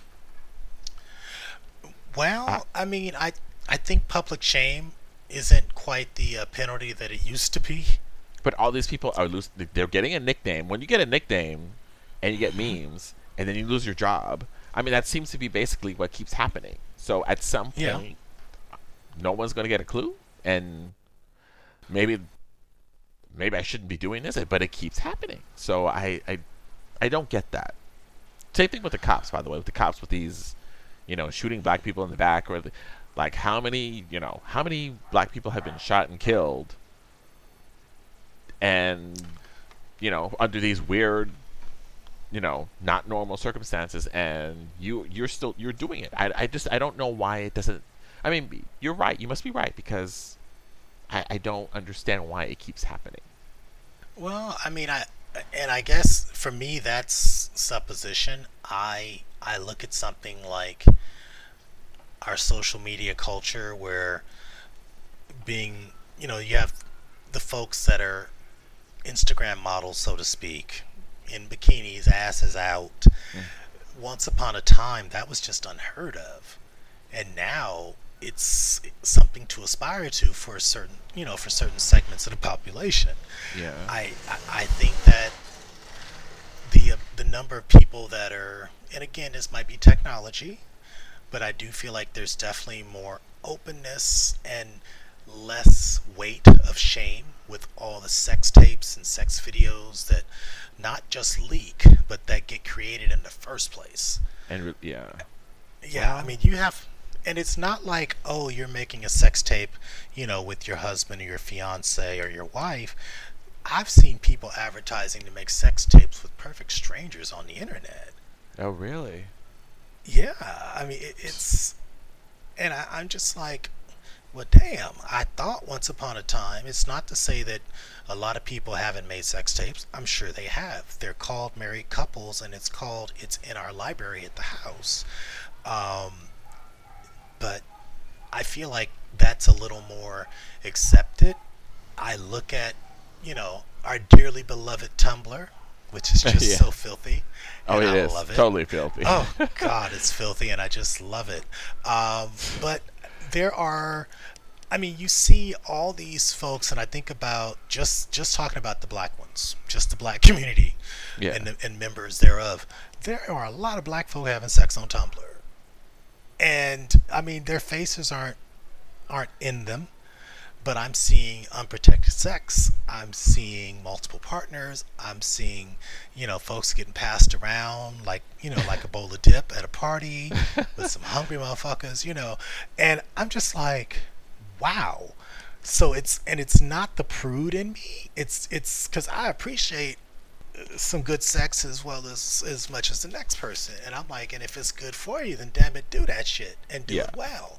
Well, I, I mean, I I think public shame isn't quite the uh, penalty that it used to be. but all these people are losing. They're getting a nickname. When you get a nickname, and you get memes, and then you lose your job. I mean, that seems to be basically what keeps happening. So at some point, Yeah. no one's going to get a clue, and maybe maybe I shouldn't be doing this, but it keeps happening. So I I, I don't get that. Same thing with the cops, by the way, with the cops with these, you know, shooting black people in the back, or the, like how many, you know, how many black people have been shot and killed, and you know, under these weird, you know, not normal circumstances, and you you're still you're doing it. I, I just I don't know why it doesn't. I mean, you're right. You must be right, because I, I don't understand why it keeps happening. Well, I mean, I and I guess for me that's supposition. I I look at something like our social media culture, where being, you know, you have the folks that are Instagram models, so to speak, in bikinis, asses out. Mm. Once upon a time, that was just unheard of, and now it's something to aspire to for a certain, you know, for certain segments of the population. Yeah. I I I think that the uh, the number of people that are, and again, this might be technology, but I do feel like there's definitely more openness and less weight of shame with all the sex tapes and sex videos that not just leak, but that get created in the first place. And re- yeah. Yeah, I Well, mean, you have, and it's not like, oh, you're making a sex tape, you know, with your husband or your fiance or your wife. I've seen people advertising to make sex tapes with perfect strangers on the internet. oh really? Yeah, I mean, it, it's, and I, I'm just like, well, damn, I thought once upon a time, it's not to say that a lot of people haven't made sex tapes. I'm sure they have. They're called Married Couples, and it's called, it's in our library at the house. Um, but I feel like that's a little more accepted. I look at, you know, our dearly beloved Tumblr, which is just Yeah. so filthy. Oh, And it I is love it. totally filthy. Oh God, it's filthy, and I just love it. Um, but there are, I mean, you see all these folks, and I think about just just talking about the black ones, just the black community, Yeah. and the, and members thereof. There are a lot of black folk having sex on Tumblr, and I mean, their faces aren't aren't in them. But I'm seeing unprotected sex. I'm seeing multiple partners. I'm seeing, you know, folks getting passed around like, you know, like a bowl of dip at a party with some hungry motherfuckers, you know. And I'm just like, wow. So it's, and it's not the prude in me. It's, it's because I appreciate uh, some good sex as well as as much as the next person. And I'm like, and if it's good for you, then damn it, do that shit and do Yeah. it well.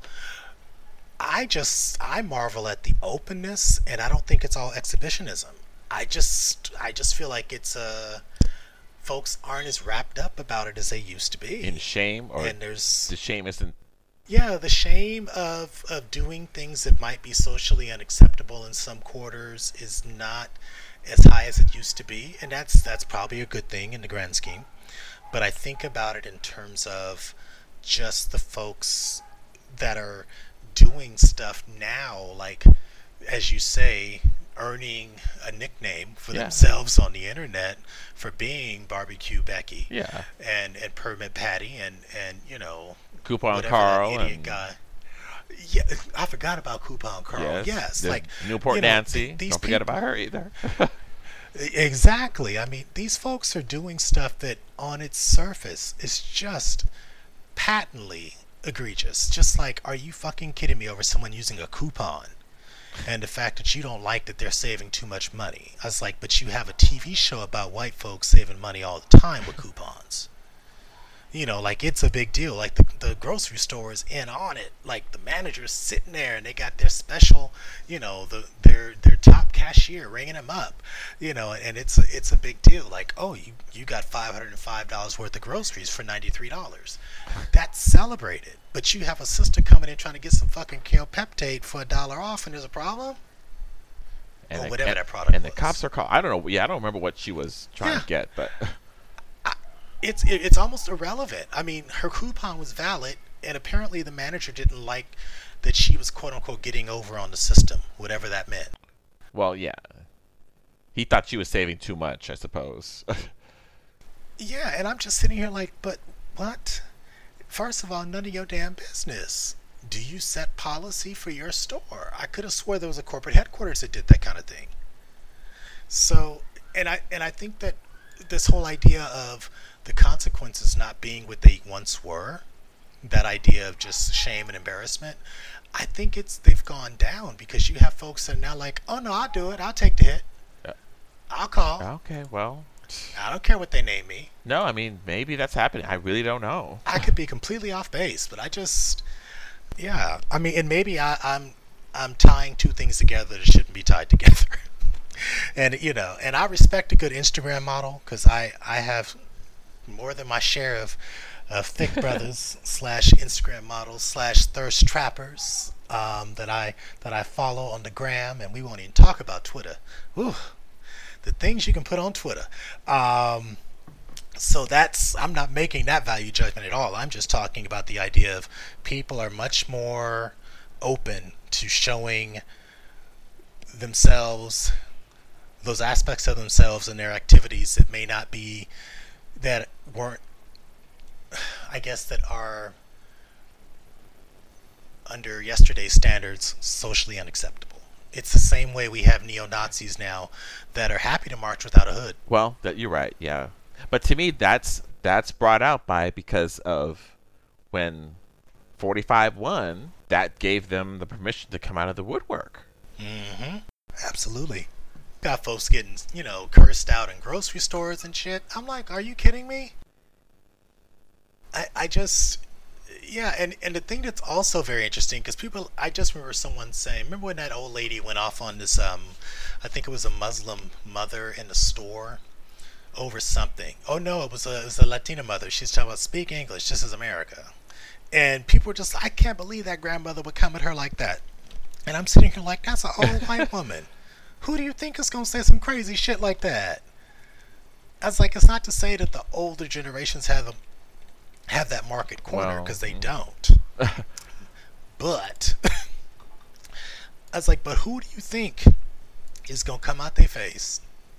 I just I marvel at the openness, and I don't think it's all exhibitionism. I just I just feel like it's uh folks aren't as wrapped up about it as they used to be. In shame, or And there's, the shame isn't. yeah, the shame of of doing things that might be socially unacceptable in some quarters is not as high as it used to be, and that's that's probably a good thing in the grand scheme. But I think about it in terms of just the folks that are doing stuff now, like, as you say, earning a nickname for Yeah. themselves on the internet for being Barbecue Becky Yeah. and and Permit Patty and and you know, Coupon whatever Carl that idiot and guy. Yeah, I forgot about Coupon Carl. yes, Yes, there's like Newport you know, Nancy. th- these Don't forget people- about her either. Exactly. I mean, these folks are doing stuff that on its surface is just patently egregious. Just like, are you fucking kidding me over someone using a coupon? And the fact that you don't like that they're saving too much money. I was like, but you have a T V show about white folks saving money all the time with coupons. You know, like, it's a big deal. Like, the, the grocery store is in on it. Like, the manager's sitting there and they got their special, you know, the their their top cashier ringing him up, you know, and it's it's a big deal. Like, oh, you you got five hundred and five dollars worth of groceries for ninety three dollars. That's celebrated. But you have a sister coming in trying to get some fucking Kale Peptade for a dollar off, and there's a problem. And or the, whatever and, that product and was. the cops are called. I don't know. Yeah, I don't remember what she was trying Yeah. to get, but It's it, it's almost irrelevant. I mean, her coupon was valid, and apparently the manager didn't like that she was quote unquote getting over on the system, whatever that meant. well, yeah. He thought she was saving too much, I suppose. Yeah, and I'm just sitting here like, but what? First of all, none of your damn business. Do you set policy for your store? I could have swore there was a corporate headquarters that did that kind of thing. So, and I and I think that this whole idea of the consequences not being what they once were, that idea of just shame and embarrassment, I think it's they've gone down because you have folks that are now like, oh no, I'll do it. I'll take the hit. Yeah. I'll call. Okay, well, I don't care what they name me. no, I mean, maybe that's happening. I really don't know. I could be completely off base, but I just, yeah. I mean, and maybe I, I'm, I'm tying two things together that shouldn't be tied together. And you know, and I respect a good Instagram model because I, I have more than my share of, of thick brothers slash Instagram models slash thirst trappers um, that I that I follow on the gram, and we won't even talk about Twitter. Ooh, the things you can put on Twitter. Um, So that's, I'm not making that value judgment at all. I'm just talking about the idea of people are much more open to showing themselves, those aspects of themselves and their activities that may not be, that weren't, I guess, that are under yesterday's standards socially unacceptable. It's the same way we have neo-Nazis now that are happy to march without a hood. Well, that you're right, yeah. But to me, that's that's brought out by because of when forty-five won, that gave them the permission to come out of the woodwork. Mm-hmm. Absolutely. Got folks getting, you know, cursed out in grocery stores and shit. I'm like, are you kidding me? I I just, yeah, and, and the thing that's also very interesting, because people, I just remember someone saying, remember when that old lady went off on this, um, I think it was a Muslim mother in the store over something. Oh no, it was a, it was a Latina mother. She's talking about speak English, this is America. And people were just, I can't believe that grandmother would come at her like that. And I'm sitting here like, that's an old white woman. Who do you think is going to say some crazy shit like that? I was like, it's not to say that the older generations have a, have that market corner, because Well, they mm. don't. But I was like, but who do you think is going to come out their face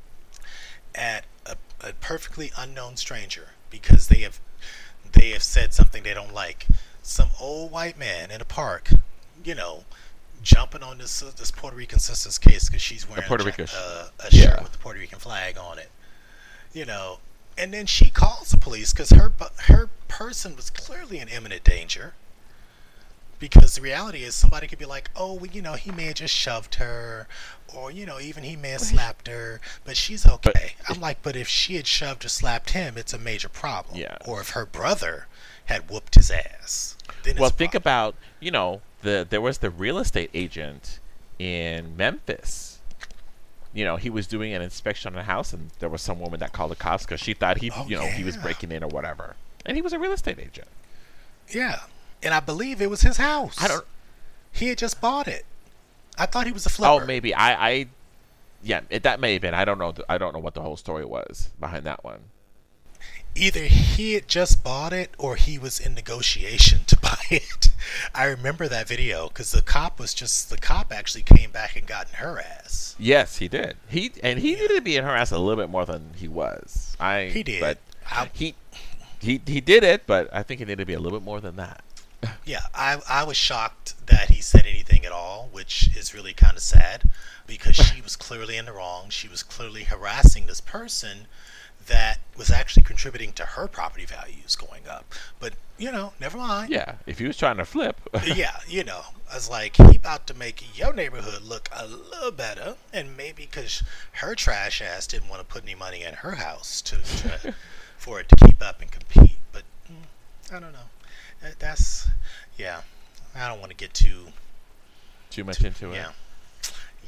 at a, a perfectly unknown stranger because they have they have said something they don't like? Some old white man in a park, you know, jumping on this uh, this Puerto Rican sister's case because she's wearing Puerto a, Rican uh, a yeah. shirt with the Puerto Rican flag on it, you know, and then she calls the police because her her person was clearly in imminent danger. Because the reality is, somebody could be like, oh, well, you know, he may have just shoved her, or, you know, even he may have slapped her, but she's okay. But I'm like, but if she had shoved or slapped him, it's a major problem. Yeah. Or if her brother had whooped his ass, then Well, it's a think problem. about, you know, the there was the real estate agent in Memphis. You know, he was doing an inspection on a house, and there was some woman that called the cops because she thought he, Oh, you know, he was yeah. breaking in or whatever, and he was a real estate agent. Yeah. And I believe it was his house. I don't. He had just bought it. I thought he was a flipper. Oh, maybe I, I, yeah, it, that may have been. I don't know. I don't know what the whole story was behind that one. Either he had just bought it or he was in negotiation to buy it. I remember that video because the cop was just, the cop actually came back and got in her ass. Yes, he did. He and he Yeah. needed to be in her ass a little bit more than he was. I He did. but I, he he he did it, but I think it needed to be a little bit more than that. yeah, I, I was shocked that he said anything at all, which is really kind of sad because she was clearly in the wrong. She was clearly harassing this person that was actually contributing to her property values going up. But, you know, never mind. Yeah, if he was trying to flip. Yeah, you know, I was like, he about to make your neighborhood look a little better, and maybe because her trash ass didn't want to put any money in her house to, to for it to keep up and compete. But mm, I don't know. That, that's yeah. I don't want to get too Too much too, into it. yeah.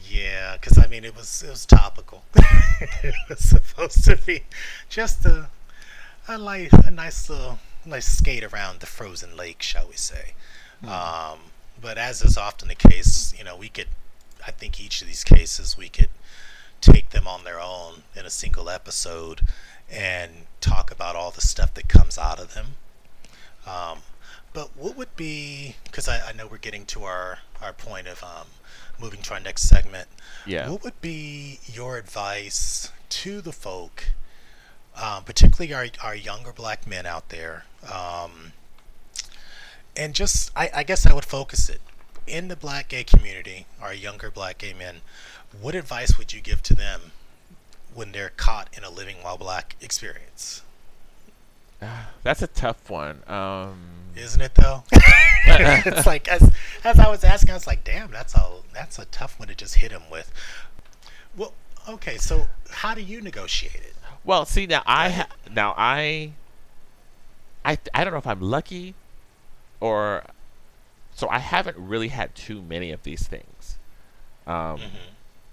Yeah, because I mean, it was it was topical. It was supposed to be just a a light, a nice little nice skate around the frozen lake, shall we say? Hmm. Um, but as is often the case, you know, we could. I think each of these cases we could take them on their own in a single episode and talk about all the stuff that comes out of them. Um, but what would be, because I, I know we're getting to our, our point of um, moving to our next segment, Yeah. what would be your advice to the folk, um, particularly our, our younger black men out there? Um, and just, I, I guess I would focus it in the black gay community, our younger black gay men. What advice would you give to them when they're caught in a living while black experience? That's a tough one. Um, Isn't it though? It's like as as I was asking, I was like, "Damn, that's a that's a tough one to just hit him with." Well, okay, so how do you negotiate it? well, see now I Right? ha- now I I I don't know if I'm lucky or so I haven't really had too many of these things. Um, Mm-hmm.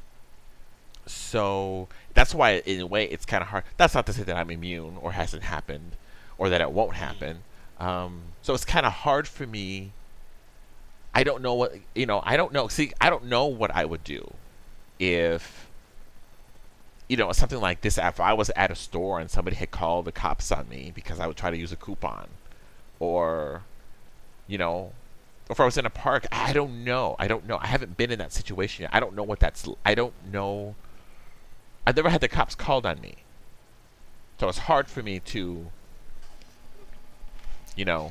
so that's why, in a way, it's kind of hard. That's not to say that I'm immune or hasn't happened, or that it won't happen. Um, so it's kind of hard for me. I don't know what you know. I don't know. See, I don't know what I would do if you know something like this. If I was at a store and somebody had called the cops on me because I would try to use a coupon, or you know, or if I was in a park, I don't know. I don't know. I haven't been in that situation yet. I don't know what that's. I don't know. I've never had the cops called on me, so it's hard for me to, you know,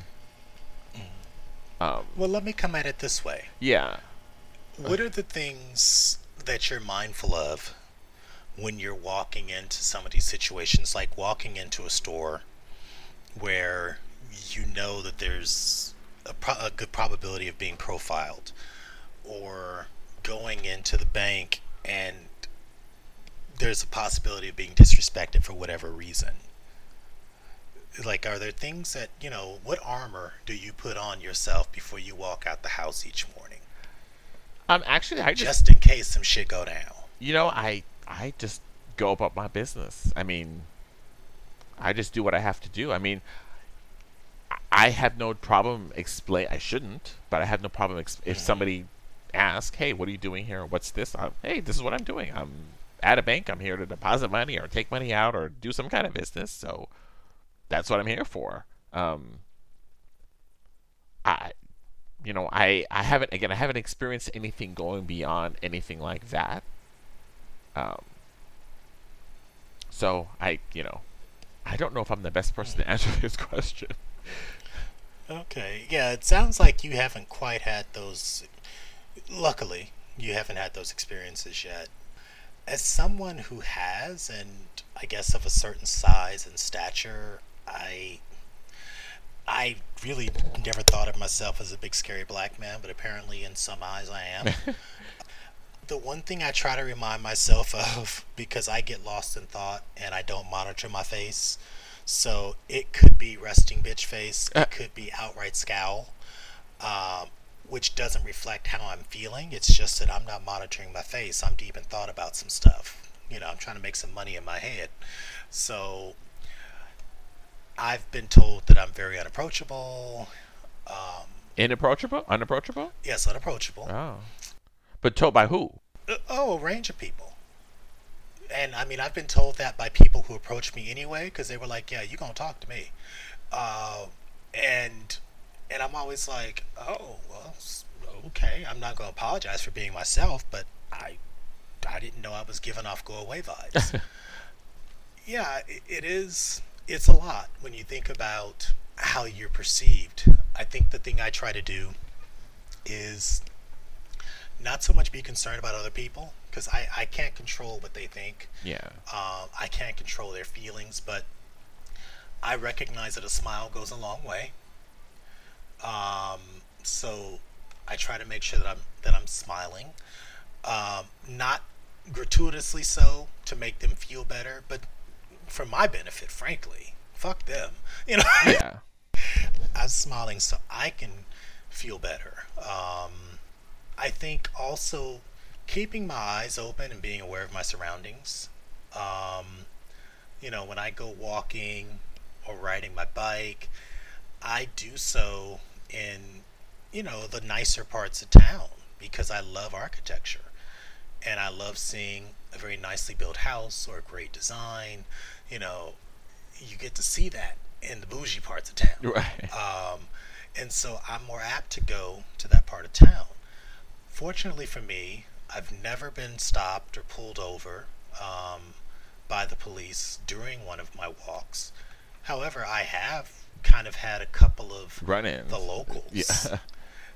um, Well, let me come at it this way. yeah. What are the things that you're mindful of when you're walking into some of these situations, like walking into a store where you know that there's a, pro- a good probability of being profiled, or going into the bank and there's a possibility of being disrespected for whatever reason? Like, are there things that, you know, what armor do you put on yourself before you walk out the house each morning? Um, actually, I just, Just in case some shit go down. you know, I, I just go about my business. I mean, I just do what I have to do. I mean, I- I have no problem explain. I shouldn't, but I have no problem ex- if Hmm. somebody asks, "Hey, what are you doing here? What's this?" I'm, hey, this is what I'm doing. I'm at a bank. I'm here to deposit money or take money out or do some kind of business. So that's what I'm here for. Um, I, you know, I, I haven't again, I haven't experienced anything going beyond anything like that. Um, so I, you know, I don't know if I'm the best person to answer this question. Okay, yeah, it sounds like you haven't quite had those. Luckily, you haven't had those experiences yet. As someone who has, and I guess of a certain size and stature, I I really never thought of myself as a big scary black man, but apparently in some eyes I am. The one thing I try to remind myself of, because I get lost in thought and I don't monitor my face, so it could be resting bitch face, Uh, it could be outright scowl, um, which doesn't reflect how I'm feeling. It's just that I'm not monitoring my face. I'm deep in thought about some stuff. You know, I'm trying to make some money in my head. So I've been told that I'm very unapproachable. Um, Inapproachable, unapproachable. yes, unapproachable. Oh, but told by who? Uh, Oh, a range of people. And I mean, I've been told that by people who approach me anyway, because they were like, "Yeah, you gonna talk to me," uh, and and I'm always like, "Oh, well, okay. I'm not gonna apologize for being myself, but I I didn't know I was giving off go away vibes." Yeah, it, it is. It's a lot when you think about how you're perceived. I think the thing I try to do is not so much be concerned about other people, because I, I can't control what they think. Yeah. Um, I can't control their feelings, but I recognize that a smile goes a long way. Um, so I try to make sure that I'm that I'm smiling, um, not gratuitously so to make them feel better, but for my benefit, frankly. Fuck them, you know. Yeah. I'm smiling so I can feel better. Um, I think also keeping my eyes open and being aware of my surroundings. Um, you know, when I go walking or riding my bike, I do so in, you know, the nicer parts of town because I love architecture and I love seeing a very nicely built house or a great design. You know, you get to see that in the bougie parts of town. Right. Um, and so I'm more apt to go to that part of town. Fortunately for me, I've never been stopped or pulled over um, by the police during one of my walks. However, I have kind of had a couple of the Run-ins. locals, Yeah.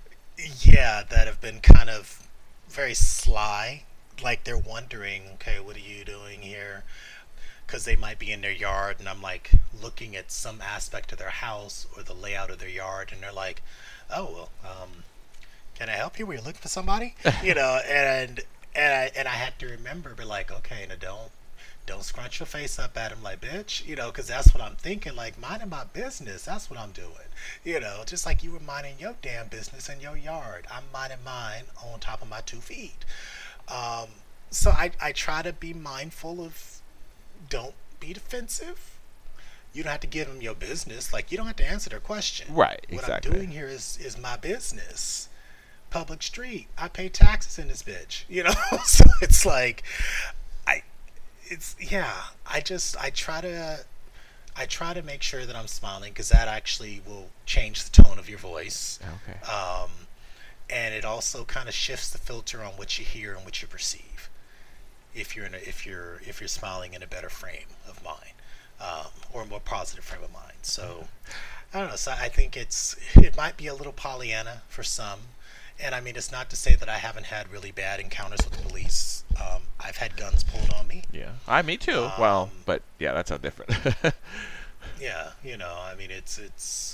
yeah, that have been kind of very sly. Like they're wondering, okay, what are you doing here? Because they might be in their yard, and I'm like looking at some aspect of their house or the layout of their yard, and they're like, oh, well, um, can I help you? Were you looking for somebody? You know, and and I and I had to remember, be like, okay, now don't don't scrunch your face up at him like bitch, you know, because that's what I'm thinking. Like minding my business, that's what I'm doing. You know, just like you were minding your damn business in your yard, I'm minding mine on top of my two feet. Um, so I I try to be mindful of don't be defensive. You don't have to give them your business. Like you don't have to answer their question. Right. What I'm Exactly. doing here is is my business. Public street. I pay taxes in this bitch. You know, so it's like I it's yeah. I just I try to I try to make sure that I'm smiling because that actually will change the tone of your voice. Okay. Um, and it also kind of shifts the filter on what you hear and what you perceive. If you're in a, if you're if you're smiling in a better frame of mind, um, or a more positive frame of mind. So I don't know. So I think it's it might be a little Pollyanna for some, and I mean it's not to say that I haven't had really bad encounters with the police. Um, I've had guns pulled on me. Yeah. I me too. Well, Um, but yeah, that's how different. yeah, you know, I mean it's it's,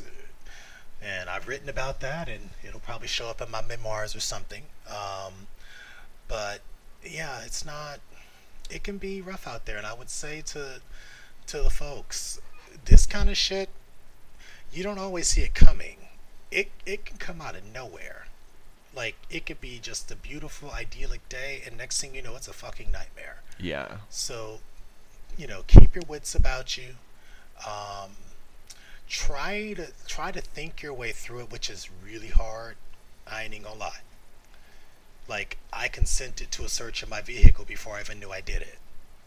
and I've written about that, and it'll probably show up in my memoirs or something. Um, but yeah, it's not. It can be rough out there, and I would say to to the folks, this kind of shit, you don't always see it coming. It it can come out of nowhere. Like it could be just a beautiful, idyllic day, and next thing you know, it's a fucking nightmare. Yeah. So you know, keep your wits about you. Um, try to try to think your way through it, which is really hard. I ain't even gonna lie. Like I consented to a search of my vehicle before I even knew I did it.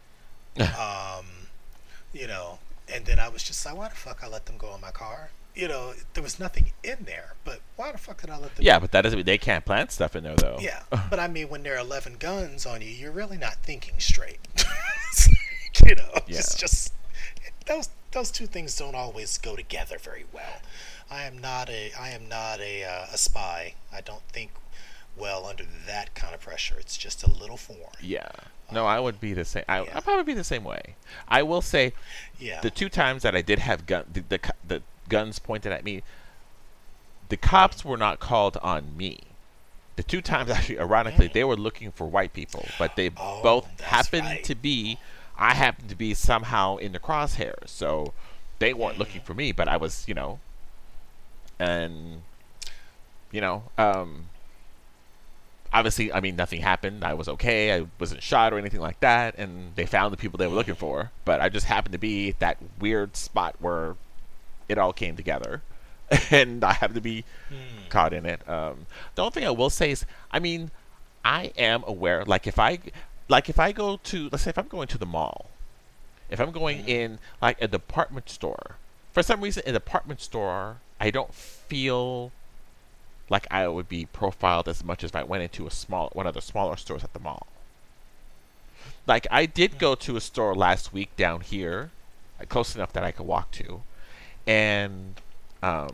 Um, you know, and then I was just like, why the fuck I let them go in my car? You know, there was nothing in there, but why the fuck did I let them? Yeah, but that doesn't mean they can't plant stuff in there though. Yeah, but I mean, when there are eleven guns on you, you're really not thinking straight. It's like, you know, Yeah. it's just those those two things don't always go together very well. I am not a I am not a uh, a spy. I don't think well under that kind of pressure. It's just a little foreign. Yeah. No, I would be the same. I Yeah. I'd probably be the same way. I will say Yeah. the two times that I did have gun the, the cu- the guns pointed at me, the cops were not called on me. The two times, actually, ironically, Mm. they were looking for white people, but they Oh, both that's happened right. to be. I happened to be somehow in the crosshairs, so they weren't looking Mm. for me, but I was, you know, and you know, um, obviously, I mean, nothing happened. I was okay. I wasn't shot or anything like that, and they found the people they were looking for. But I just happened to be at that weird spot where it all came together, and I happened to be Mm. caught in it. Um, the only thing I will say is, I mean, I am aware. Like if I, like if I go to, let's say, if I'm going to the mall, if I'm going Mhm. in like a department store, for some reason, in a department store, I don't feel like I would be profiled as much as if I went into a small, one of the smaller stores at the mall. Like I did go to a store last week down here, uh, close enough that I could walk to, and um,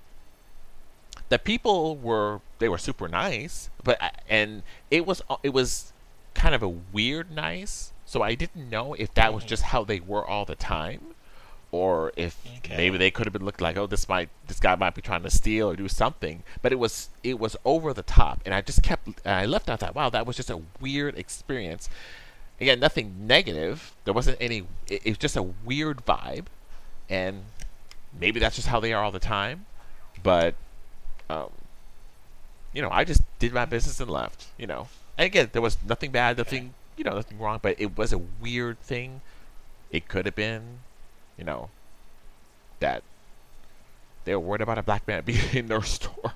the people were they were super nice, but I- and it was uh, it was kind of a weird nice. So I didn't know if that was Mhm. just how they were all the time, or if Okay. maybe they could have been looked like, oh, this might this guy might be trying to steal or do something. But it was it was over the top, and I just kept and I left out that wow, that was just a weird experience. Again, nothing negative. There wasn't any. It, it was just a weird vibe, and maybe that's just how they are all the time. But um, you know, I just did my business and left. You know, again, there was nothing bad, Okay. nothing you know, nothing wrong, but it was a weird thing. It could have been, you know, that they were worried about a black man being in their store.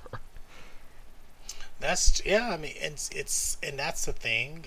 That's yeah. I mean, it's it's and that's the thing.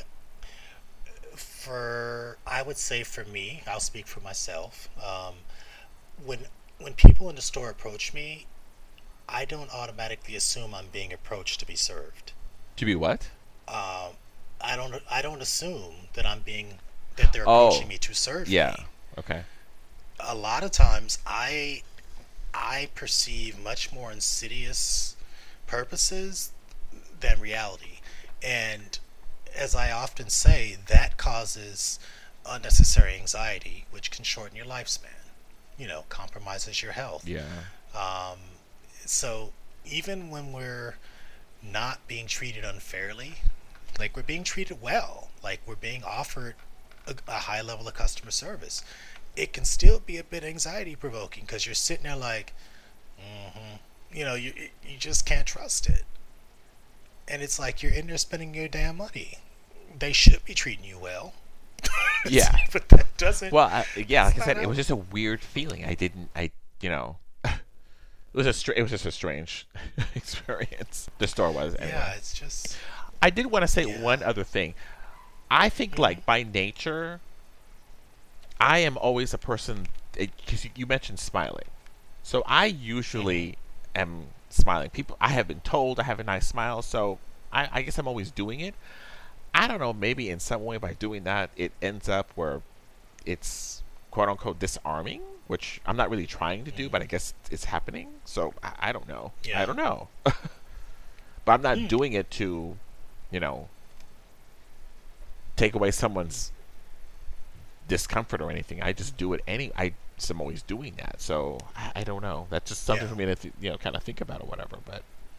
For I would say for me, I'll speak for myself. Um, when when people in the store approach me, I don't automatically assume I'm being approached to be served. To be what? Um, I don't I don't assume that I'm being that they're approaching Oh, me to serve yeah. me. Okay. A lot of times, I I perceive much more insidious purposes than reality, and as I often say, that causes unnecessary anxiety, which can shorten your lifespan. You know, compromises your health. Yeah. Um, so even when we're not being treated unfairly, like we're being treated well, like we're being offered a, a high level of customer service, it can still be a bit anxiety provoking because you're sitting there like, mm-hmm, you know, you you just can't trust it, and it's like you're in there spending your damn money. They should be treating you well, Yeah. but that doesn't. Well, I, yeah, It's like I not said, it how. was just a weird feeling. I didn't, I, you know, it was a, str- it was just a strange experience. The store was anyway. Yeah, it's just. I did want to say Yeah. one other thing. I think, Mm-hmm. like by nature, I am always a person because you, you mentioned smiling. So I Mm-hmm. usually am smiling. People, I have been told I have a nice smile, so I, I guess I'm always doing it. I don't know. Maybe in some way by doing that, it ends up where it's quote unquote disarming, which I'm not really trying to do, but I Mm-hmm. guess it's happening. So I, I don't know. I Yeah. don't know. But I'm not Hmm. doing it to, you know, take away someone's discomfort or anything. I just do it any. I just am always doing that. So I, I don't know. That's just something Yeah. for me to th- you know kind of think about or whatever. But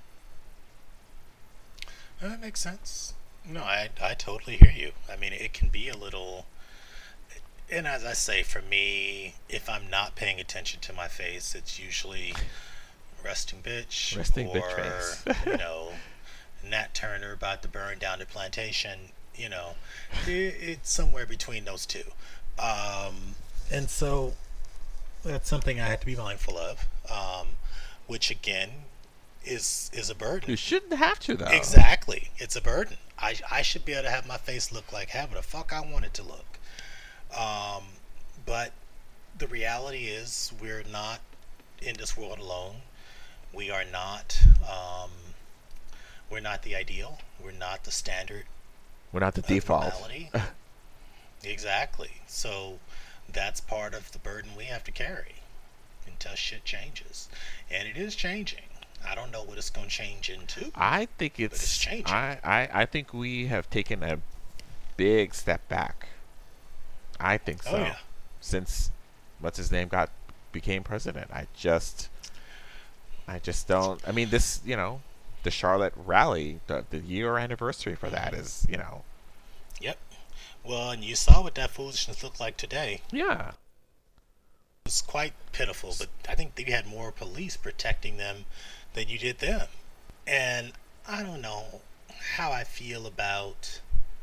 Uh, That makes sense. No, I I totally hear you. I mean, it can be a little. And as I say, for me, if I'm not paying attention to my face, it's usually resting bitch resting bitch or face. you know Nat Turner about to burn down the plantation. You know, it, it's somewhere between those two. Um, and so that's something I have to be mindful of, um, which again is is a You burden. shouldn't have to though. Exactly, it's a burden. I I should be able to have my face look like however the fuck I want it to look. Um, but the reality is, we're not in this world alone. We are not. Um, we're not the ideal. We're not the standard We're not the of default. normality. Exactly. So that's part of the burden we have to carry until shit changes, and it is changing. I don't know what it's going to change into, I think but it's it's. changing. I, I I think we have taken a big step back. I think Oh so. yeah. Since what's his name got became president, I just I just don't. I mean, this you know the Charlotte rally, the the year anniversary for that Hmm. is you know Yep. Well, and you saw what that foolishness looked like today. yeah. It's quite pitiful, but I think you had more police protecting them than you did them. And I don't know how I feel about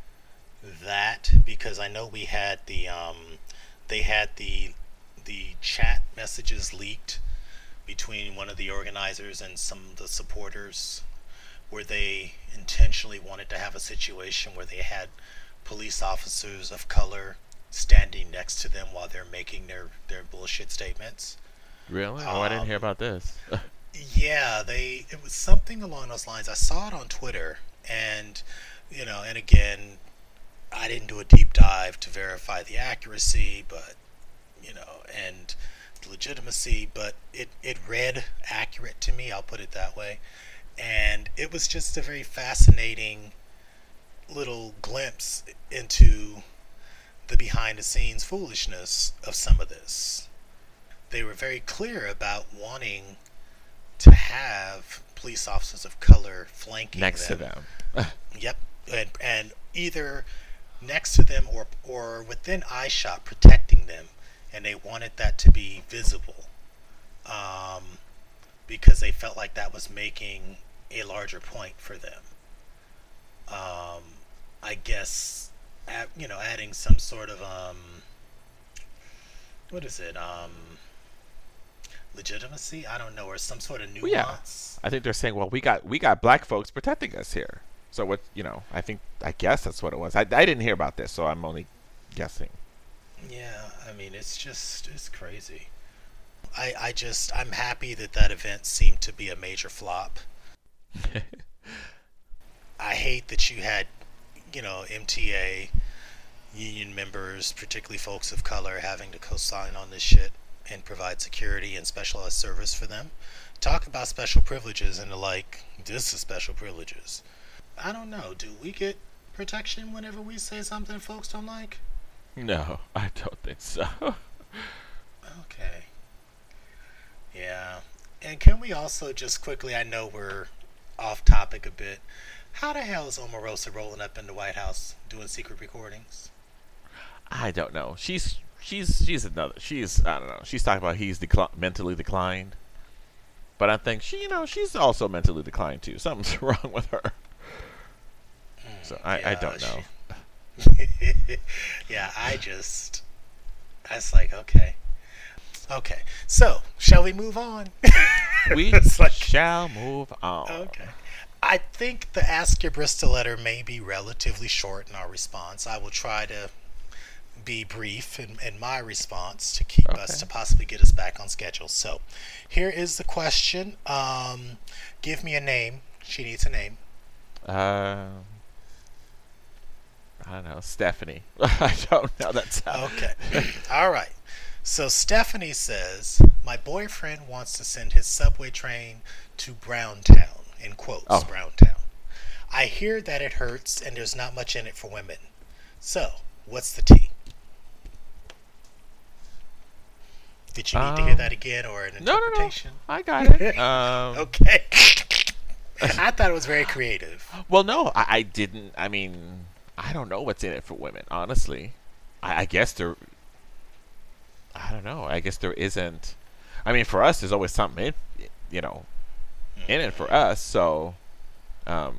that because I know we had the um they had the the chat messages leaked between one of the organizers and some of the supporters where they intentionally wanted to have a situation where they had police officers of color standing next to them while they're making their their bullshit statements. Really? Oh, I didn't hear Um, about this. yeah, they it was something along those lines. I saw it on Twitter, and you know, and again, I didn't do a deep dive to verify the accuracy, but you know, and the legitimacy, but it it read accurate to me. I'll put it that way, and it was just a very fascinating little glimpse into the behind the scenes foolishness of some of this. They were very clear about wanting to have police officers of color flanking Next to them. them. Yep, and and either next to them or or within eyeshot protecting them, and they wanted that to be visible, um, because they felt like that was making a larger point for them. Um, I guess, add, you know, adding some sort of um, what is it? Um, legitimacy? I don't know, or some sort of Well, yeah, nuance. I think they're saying, well, we got we got black folks protecting us here. So what you know, I think I guess that's what it was. I, I didn't hear about this, so I'm only guessing. Yeah, I mean, it's just it's crazy. I I just I'm happy that that event seemed to be a major flop. I hate that you had, you know, M T A union members, particularly folks of color, having to co-sign on this shit and provide security and specialized service for them. Talk about special privileges and the like. This is special privileges. I don't know. Do we get protection whenever we say something folks don't like? No, I don't think so. Okay. Yeah. And can we also just quickly, I know we're off topic a bit. How the hell is Omarosa rolling up in the White House doing secret recordings? I don't know. She's she's she's another. She's I don't know. She's talking about he's decli- mentally declined, but I think she you know she's also mentally declined too. Something's wrong with her. So I, Yeah, I don't know. she- yeah, I just. I was like, okay. Okay. So, shall we move on? We It's like, shall move on. okay. I think the Ask Your Bristol letter may be relatively short in our response. I will try to be brief in, in my response to keep us, Okay. to possibly get us back on schedule. So, here is the question. Um, give me a name. She needs a name. Uh, I don't know. Stephanie. I don't know. That's how. Okay. All right. So Stephanie says, my boyfriend wants to send his subway train to Browntown, in quotes, Oh. Browntown. I hear that it hurts and there's not much in it for women. So, what's the tea? Did you need to hear Um, that again or an No, no, no. interpretation? I got it. Um, Okay. I thought it was very creative. Well, no, I, I didn't. I mean, I don't know what's in it for women, honestly. I, I guess there. I don't know. I guess there isn't. I mean, for us, there's always something in, you know, in it for us. So, um,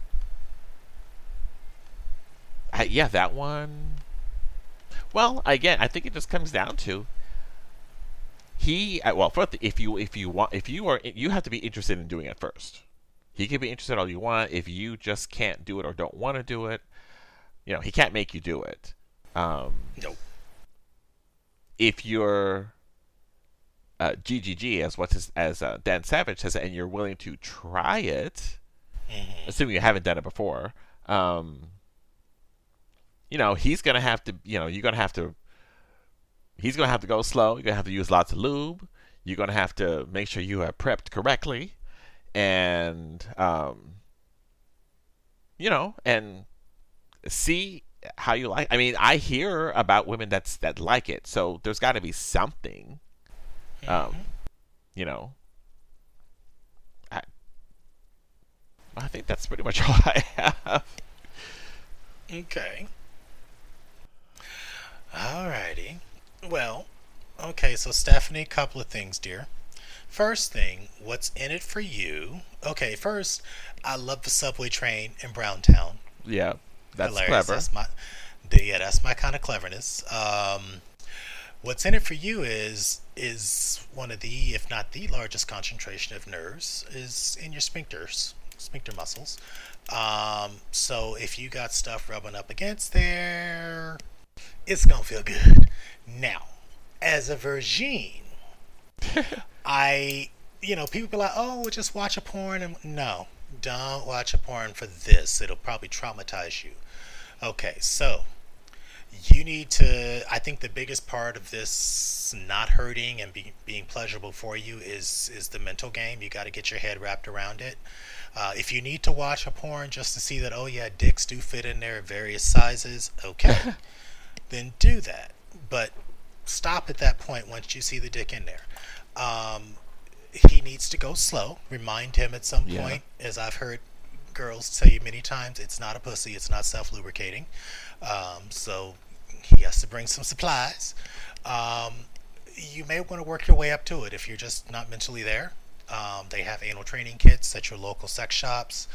I, yeah, that one. Well, again, I think it just comes down to he. uh, Well, first, if you if you want if you are you have to be interested in doing it first. He can be interested all you want. If you just can't do it or don't want to do it, you know, he can't make you do it. Um, Nope. if you're uh, G G G, as what's his, as uh, Dan Savage says, and you're willing to try it, Mm-hmm. assuming you haven't done it before, um, you know, he's gonna have to, you know, you're gonna have to, he's gonna have to go slow. You're gonna have to use lots of lube. You're gonna have to make sure you are prepped correctly, and um, you know, and see how you like. I mean, I hear about women that's that like it, so there's got to be something. Um, you know, I I think that's pretty much all I have. Okay. Alrighty. Well, okay, so Stephanie, couple of things, dear. First thing, what's in it for you? Okay, first, I love the subway train in Browntown. Yeah, that's Hilarious. clever. That's my, yeah, that's my kind of cleverness. Um, what's in it for you is is one of the, if not the largest concentration of nerves is in your sphincters, sphincter muscles. Um, so if you got stuff rubbing up against there, it's gonna feel good. Now, as a virgin, I, you know, people be like, oh, well, just watch a porn. And no, don't watch a porn for this. It'll probably traumatize you. Okay, so you need to, I think the biggest part of this not hurting and be, being pleasurable for you is is the mental game. You got to get your head wrapped around it. Uh, if you need to watch a porn just to see that, oh yeah, dicks do fit in there at various sizes, okay, then do that. But stop at that point once you see the dick in there. Um, he needs to go slow. Remind him at some Yeah. point, as I've heard girls tell you many times, it's not a pussy, it's not self lubricating. Um, so he has to bring some supplies. Um, you may want to work your way up to it if you're just not mentally there. Um, they have anal training kits at your local sex shops.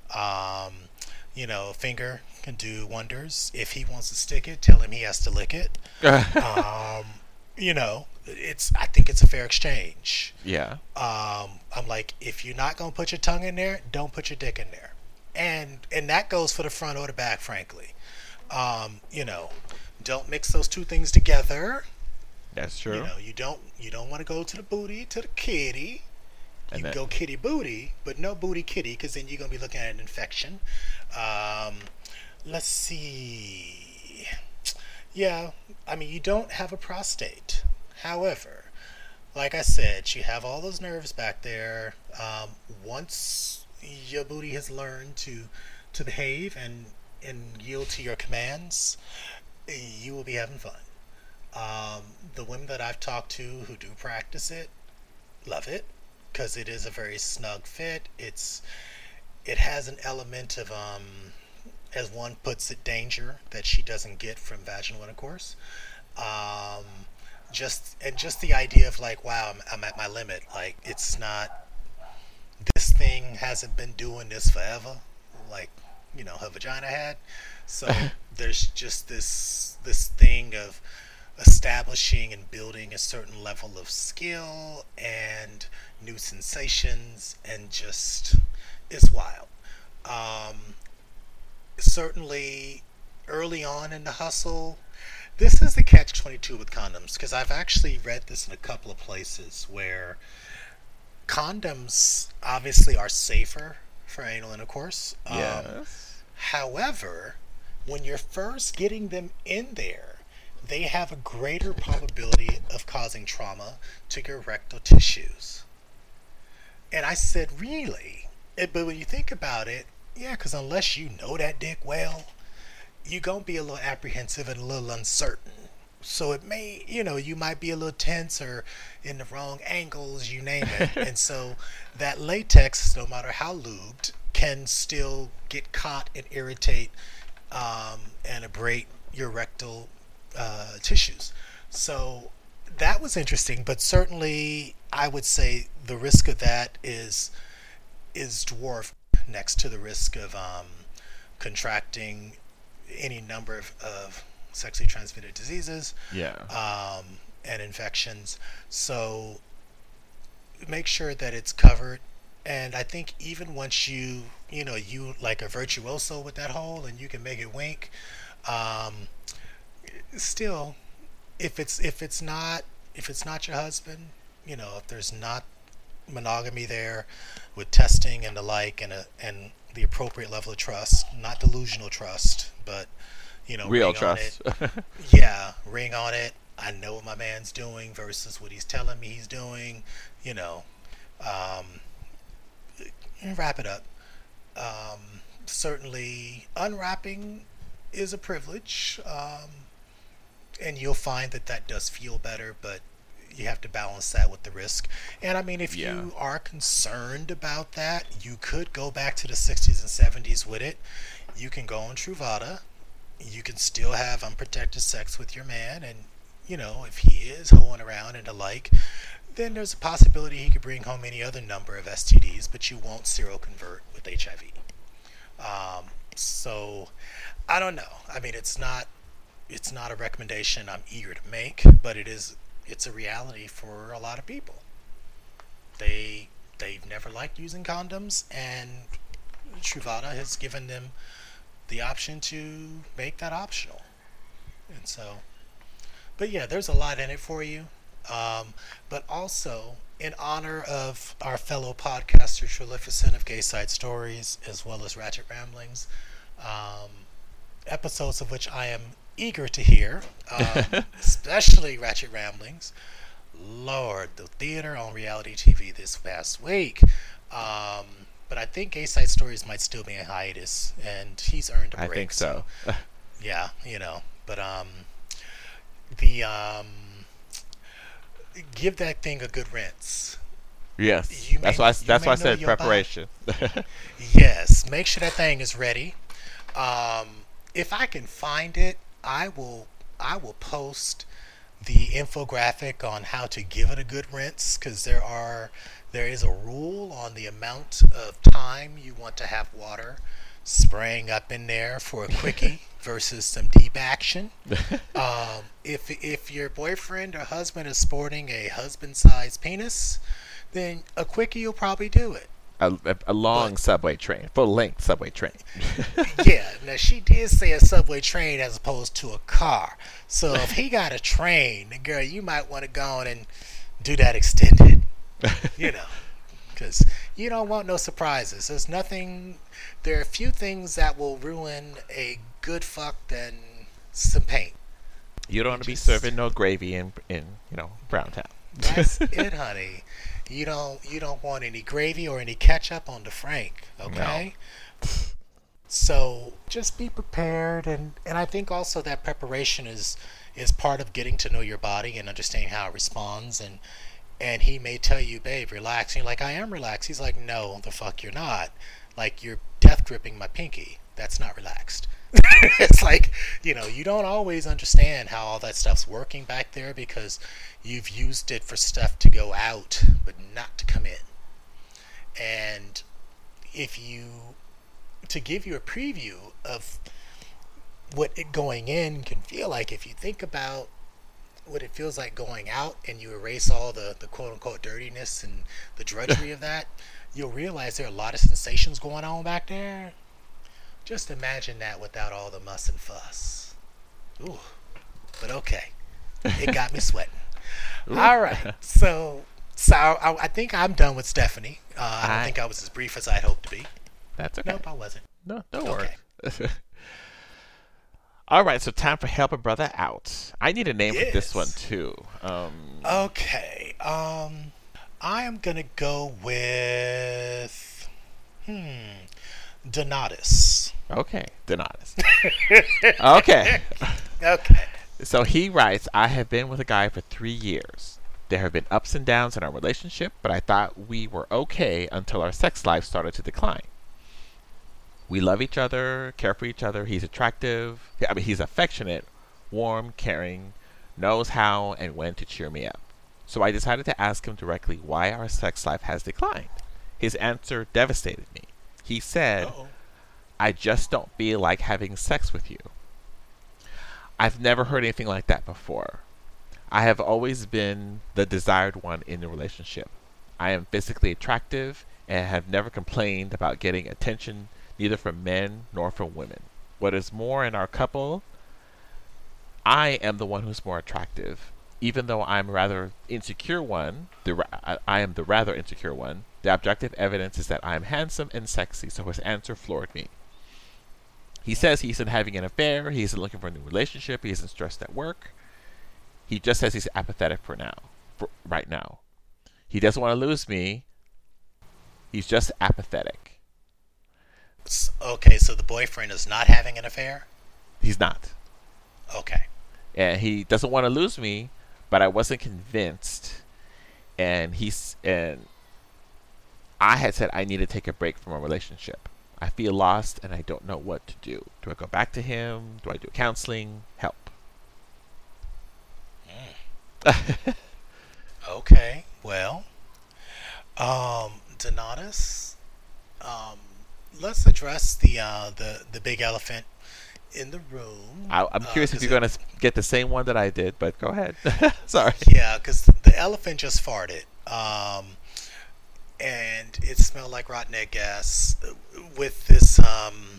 Um, you know, finger can do wonders. If he wants to stick it, tell him he has to lick it. Um, you know, it's. I think it's a fair exchange. Yeah. Um, I'm like, if you're not gonna put your tongue in there, don't put your dick in there, and and that goes for the front or the back, frankly. Um, you know, don't mix those two things together. That's You true. know, you don't you don't want to go to the booty to the kitty. You And can then go kitty booty, but no booty kitty, because then you're gonna be looking at an infection. Um, let's see. Yeah, I mean, you don't have a prostate. However, like I said, you have all those nerves back there. Um, once your booty has learned to to behave and and yield to your commands, you will be having fun. Um, the women that I've talked to who do practice it love it because it is a very snug fit. It's it has an element of um, as one puts it, danger that she doesn't get from vaginal intercourse. Um, just and just the idea of like, wow, I'm, I'm at my limit. Like it's not this thing hasn't been doing this forever. Like you know her vagina had. So there's just this this thing of establishing and building a certain level of skill and new sensations and just it's wild. Um, Certainly early on in the hustle, this is the catch twenty-two with condoms because I've actually read this in a couple of places where condoms obviously are safer for anal intercourse. Um, yes. however, when you're first getting them in there, they have a greater probability of causing trauma to your rectal tissues. And I said, really? Eh, But when you think about it, yeah, because unless you know that dick well, you're going to be a little apprehensive and a little uncertain. So it may, you know, you might be a little tense or in the wrong angles, you name it. And so that latex, no matter how lubed, can still get caught and irritate um, and abrade your rectal uh, tissues. So that was interesting, but certainly I would say the risk of that is is dwarfed next to the risk of um, contracting any number of, of sexually transmitted diseases Yeah. um, and infections. So make sure that it's covered. And I think even once you, you know, you like a virtuoso with that hole and you can make it wink, um, still, if it's if it's not if it's not your husband, you know, if there's not monogamy there with testing and the like and a, and the appropriate level of trust, not delusional trust, but you know, Real ring on it. trust. Yeah, ring on it. I know what my man's doing versus what he's telling me he's doing. You know, um, wrap it up. Um, Certainly, unwrapping is a privilege, um, and you'll find that that does feel better, but you have to balance that with the risk. And I mean, if Yeah. you are concerned about that, you could go back to the sixties and seventies with it. You can go on Truvada. You can still have unprotected sex with your man, and you know, if he is hoeing around and the like, then there's a possibility he could bring home any other number of S T Ds, but you won't seroconvert with H I V. Um, so I don't know. I mean, it's not it's not a recommendation I'm eager to make, but it is it's a reality for a lot of people. They they've never liked using condoms, and Truvada has given them the option to make that optional. And so, but yeah, there's a lot in it for you. Um, but also, in honor of our fellow podcaster Trilificent of Gay Side Stories, as well as Ratchet Ramblings, um, episodes of which I am eager to hear, um, especially Ratchet Ramblings. Lord, the theater on reality T V this past week. Um, but I think Gay Side Stories might still be in hiatus, and he's earned a I break. think so. Yeah, you know. But um, the um, give that thing a good rinse. Yes. You That's may why. I, you that's may why I know said your body. preparation. Yes, make sure that thing is ready. Um, if I can find it, I will. I will post the infographic on how to give it a good rinse, because there are there is a rule on the amount of time you want to have water spraying up in there for a quickie versus some deep action. Um, if if your boyfriend or husband is sporting a husband-sized penis, then a quickie will probably do it. A, a, a long But subway train, full length subway train. yeah, now she did say a subway train as opposed to a car. So if he got a train, then girl, you might want to go on and do that extended. You know, because you don't want no surprises. There's nothing. There are a few things that will ruin a good fuck than some paint. You don't You want to be just serving no gravy in in you know Brown Town. That's it, honey. You don't you don't want any gravy or any ketchup on the Frank, No. okay? So just be prepared, and and I think also that preparation is is part of getting to know your body and understanding how it responds. And and he may tell you, babe, relax. And you're like, I am relaxed. He's like, no, the fuck you're not. Like, you're death gripping my pinky. That's not relaxed. It's like, you know, you don't always understand how all that stuff's working back there because you've used it for stuff to go out but not to come in. And if you, to give you a preview of what it going in can feel like, if you think about what it feels like going out and you erase all the, the quote unquote dirtiness and the drudgery of that, you'll realize there are a lot of sensations going on back there. Just imagine that without all the muss and fuss. Ooh, but okay. It got me sweating. All right. So, so I, I think I'm done with Stephanie. Uh, I don't I think I was as brief as I'd hoped to be. That's okay. Nope, I wasn't. No, don't Okay. worry. All right, so time for help a brother out. I need a name for this one Yes. too. Um, Okay. Um, I am gonna go with hmm Donatus. okay, Donatus. Okay. Okay. So he writes, I have been with a guy for three years. There have been ups and downs in our relationship, but I thought we were okay until our sex life started to decline. We love each other, care for each other. He's attractive. I mean, he's affectionate, warm, caring, knows how and when to cheer me up. So I decided to ask him directly why our sex life has declined. His answer devastated me. He said, Uh-oh. I just don't feel like having sex with you. I've never heard anything like that before. I have always been the desired one in the relationship. I am physically attractive and have never complained about getting attention neither from men nor from women. What is more, in our couple, I am the one who's more attractive. Even though I'm rather insecure one, the ra- I, I am the rather insecure one, the objective evidence is that I am handsome and sexy, so his answer floored me. He says he isn't having an affair, he isn't looking for a new relationship, he isn't stressed at work. He just says he's apathetic for now, for right now. He doesn't want to lose me. He's just apathetic. S- Okay, so the boyfriend is not having an affair? He's not. Okay. And he doesn't want to lose me, but I wasn't convinced. And he's and I had said I need to take a break from a relationship. I feel lost and I don't know what to do. Do I go back to him? Do I do counseling? Help. Okay. Well, um, Donatus, um, let's address the uh, the the big elephant in the room. I, I'm Uh, curious if 'cause you're it, going to get the same one that I did, but go ahead. Sorry. yeah, because the elephant just farted. Um, and it smelled like rotten egg gas with this um,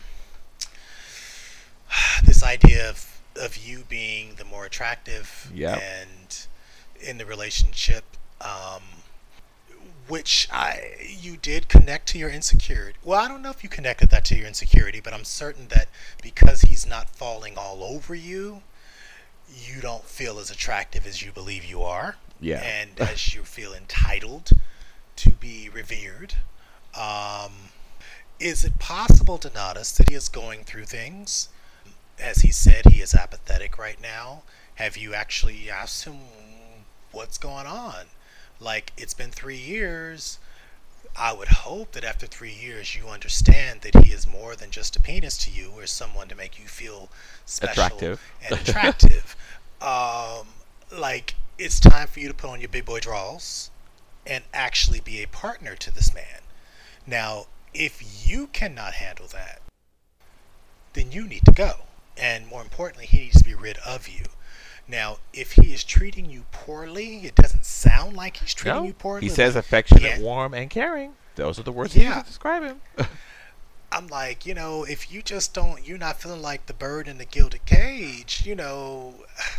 this idea of of you being the more attractive Yep. and in the relationship, um, which I you did connect to your insecurity. Well, I don't know if you connected that to your insecurity, but I'm certain that because he's not falling all over you, you don't feel as attractive as you believe you are, Yeah. and as you feel entitled to be revered. Um, is it possible to notice that he is going through things? As he said, he is apathetic right now. Have you actually asked him what's going on? Like, it's been three years. I would hope that after three years you understand that he is more than just a penis to you or someone to make you feel special Attractive. and attractive. um, Like, it's time for you to put on your big boy draws and actually be a partner to this man. Now, if you cannot handle that, then you need to go. And more importantly, he needs to be rid of you. Now, if he is treating you poorly, it doesn't sound like he's treating No, you poorly. he says Like, affectionate, yeah, warm, and caring. Those are the words he used yeah. to describe him. I'm like, you know, if you just don't, you're not feeling like the bird in the gilded cage, you know,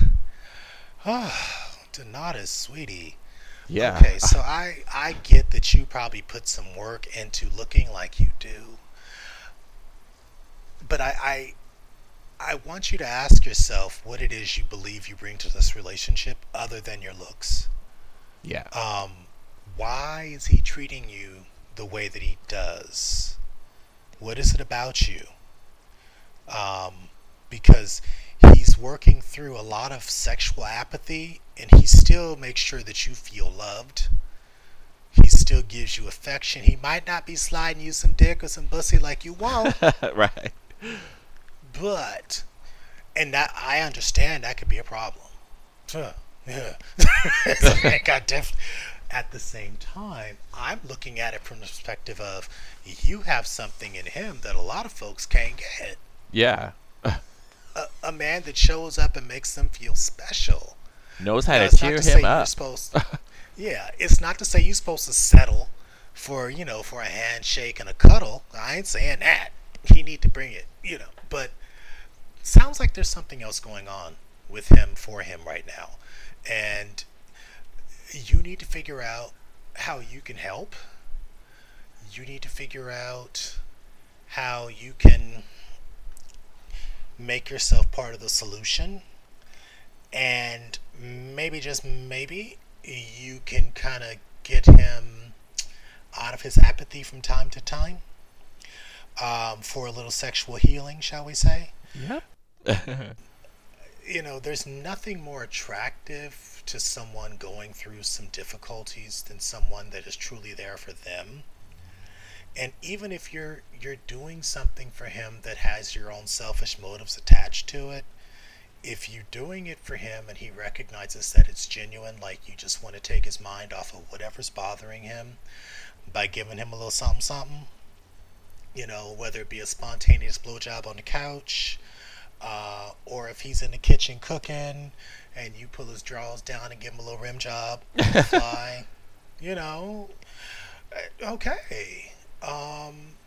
oh, Donata's sweetie. Yeah. Okay, so I I get that you probably put some work into looking like you do, but I I, I want you to ask yourself what it is you believe you bring to this relationship other than your looks. Yeah. Um, why is he treating you the way that he does? What is it about you? Um, because he's working through a lot of sexual apathy, and he still makes sure that you feel loved. He still gives you affection. He might not be sliding you some dick or some pussy like you want, Right. but and that I understand that could be a problem. Huh, yeah. So I got def- At the same time, I'm looking at it from the perspective of you have something in him that a lot of folks can't get. Yeah. A, a man that shows up and makes them feel special. Knows how Now, to it's not cheer to say him you're up. supposed. Yeah, it's not to say you're supposed to settle for you know for a handshake and a cuddle. I ain't saying that. He need to bring it, you know. But sounds like there's something else going on with him for him right now, and you need to figure out how you can help. You need to figure out how you can make yourself part of the solution, and maybe just maybe you can kind of get him out of his apathy from time to time, um, for a little sexual healing, shall we say. Yep. You know, there's nothing more attractive to someone going through some difficulties than someone that is truly there for them. And even if you're you're doing something for him that has your own selfish motives attached to it, if you're doing it for him and he recognizes that it's genuine, like you just want to take his mind off of whatever's bothering him by giving him a little something something, you know, whether it be a spontaneous blowjob on the couch, uh, or if he's in the kitchen cooking and you pull his drawers down and give him a little rim job on the fly, you know, okay. Um,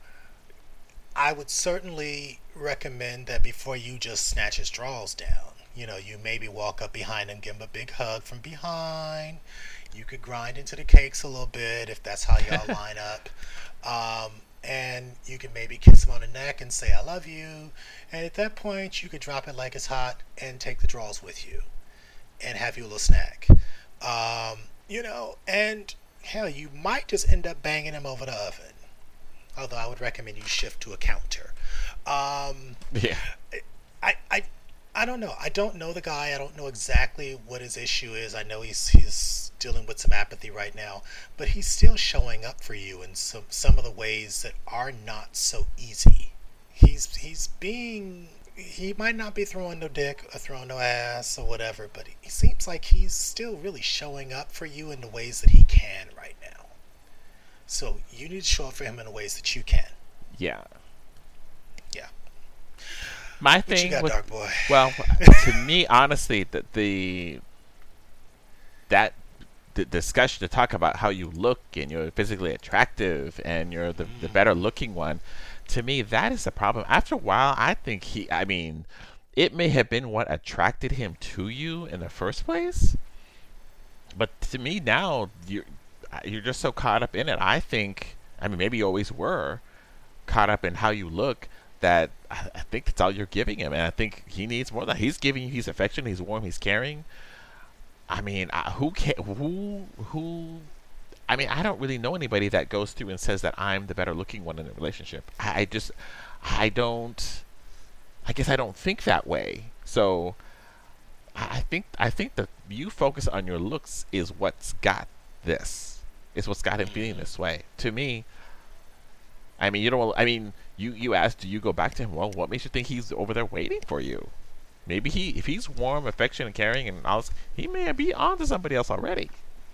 I would certainly recommend that before you just snatch his drawers down, you know, you maybe walk up behind him, give him a big hug from behind. You could grind into the cakes a little bit if that's how y'all line up. Um, and you can maybe kiss him on the neck and say, I love you. And at that point, you could drop it like it's hot and take the drawers with you and have you a little snack. Um, you know, and hell, you might just end up banging him over the oven. Although I would recommend you shift to a counter. Um, Yeah. I, I, I don't know. I don't know the guy. I don't know exactly what his issue is. I know he's he's dealing with some apathy right now, but he's still showing up for you in some some of the ways that are not so easy. He's he's being he might not be throwing no dick or throwing no ass or whatever, but he seems like he's still really showing up for you in the ways that he can right now. So you need to show up for him in the ways that you can. Yeah. Yeah. My What you thing got, with Dark Boy? well, to me, honestly, that the that the discussion to talk about how you look and you're physically attractive and you're the, the better looking one, to me, that is the problem. After a while, I think he, I mean, it may have been what attracted him to you in the first place, but to me now, you're you're just so caught up in it. I think, I mean, maybe you always were caught up in how you look that I, I think that's all you're giving him, and I think he needs more than that. He's giving you, he's affection, he's warm, he's caring. I mean, I, who can who who? I mean, I don't really know anybody that goes through and says that I'm the better looking one in a relationship. I, I just, I don't. I guess I don't think that way. So, I I think I think that you focus on your looks is what's got this. Is what's got him feeling this way. To me, I mean, you don't. I mean, you you asked, do you go back to him? Well, what makes you think he's over there waiting for you? maybe he if he's warm, affectionate, and caring, and all, he may be on to somebody else already.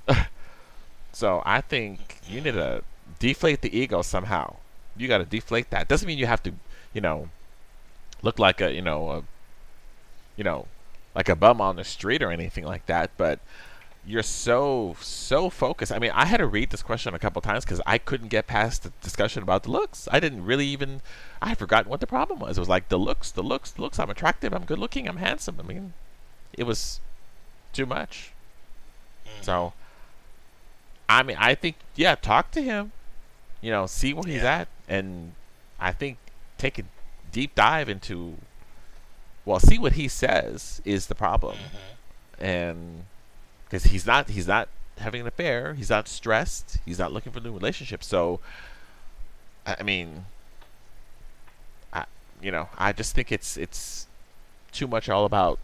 So I think you need to deflate the ego somehow. You got to deflate that. Doesn't mean you have to, you know, look like a, you know, a, you know, like a bum on the street or anything like that. But you're so so focused. I mean, I had to read this question a couple times because I couldn't get past the discussion about the looks. I didn't really even. I had forgotten what the problem was. It was like the looks, the looks, the looks. I'm attractive. I'm good looking. I'm handsome. I mean, it was too much. So. I mean, I think, yeah, talk to him, you know, see where he's Yeah. at, and I think take a deep dive into, well, see what he says is the problem, Mm-hmm. and because he's not, he's not having an affair, he's not stressed, he's not looking for a new relationship, so, I I mean, I, you know, I just think it's it's too much all about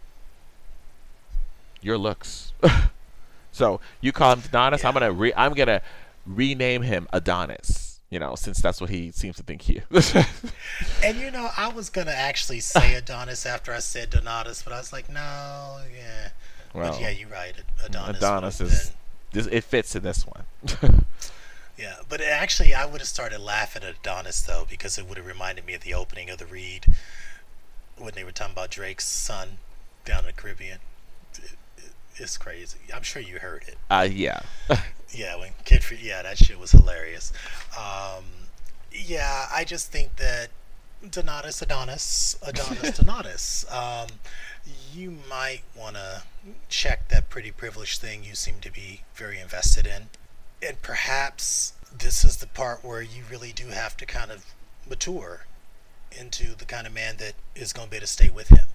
your looks. So you call him Adonis. Yeah. I'm gonna re- I'm gonna rename him Adonis. You know, since that's what he seems to think he is. And you know, I was gonna actually say Adonis after I said Donatus, but I was like, no, yeah. Well, But yeah, you're right. Adonis. Adonis would have is this, it fits in this one. been- Yeah, but actually, I would have started laughing at Adonis though, because it would have reminded me of the opening of the read when they were talking about Drake's son down in the Caribbean. It- it- It's crazy. I'm sure you heard it. Uh, yeah. Yeah, when Kid Free, yeah, that shit was hilarious. Um, yeah, I just think that Donatus, Adonis, Adonis, Donatus, um, you might want to check that pretty privileged thing you seem to be very invested in. And perhaps this is the part where you really do have to kind of mature into the kind of man that is going to be able to stay with him.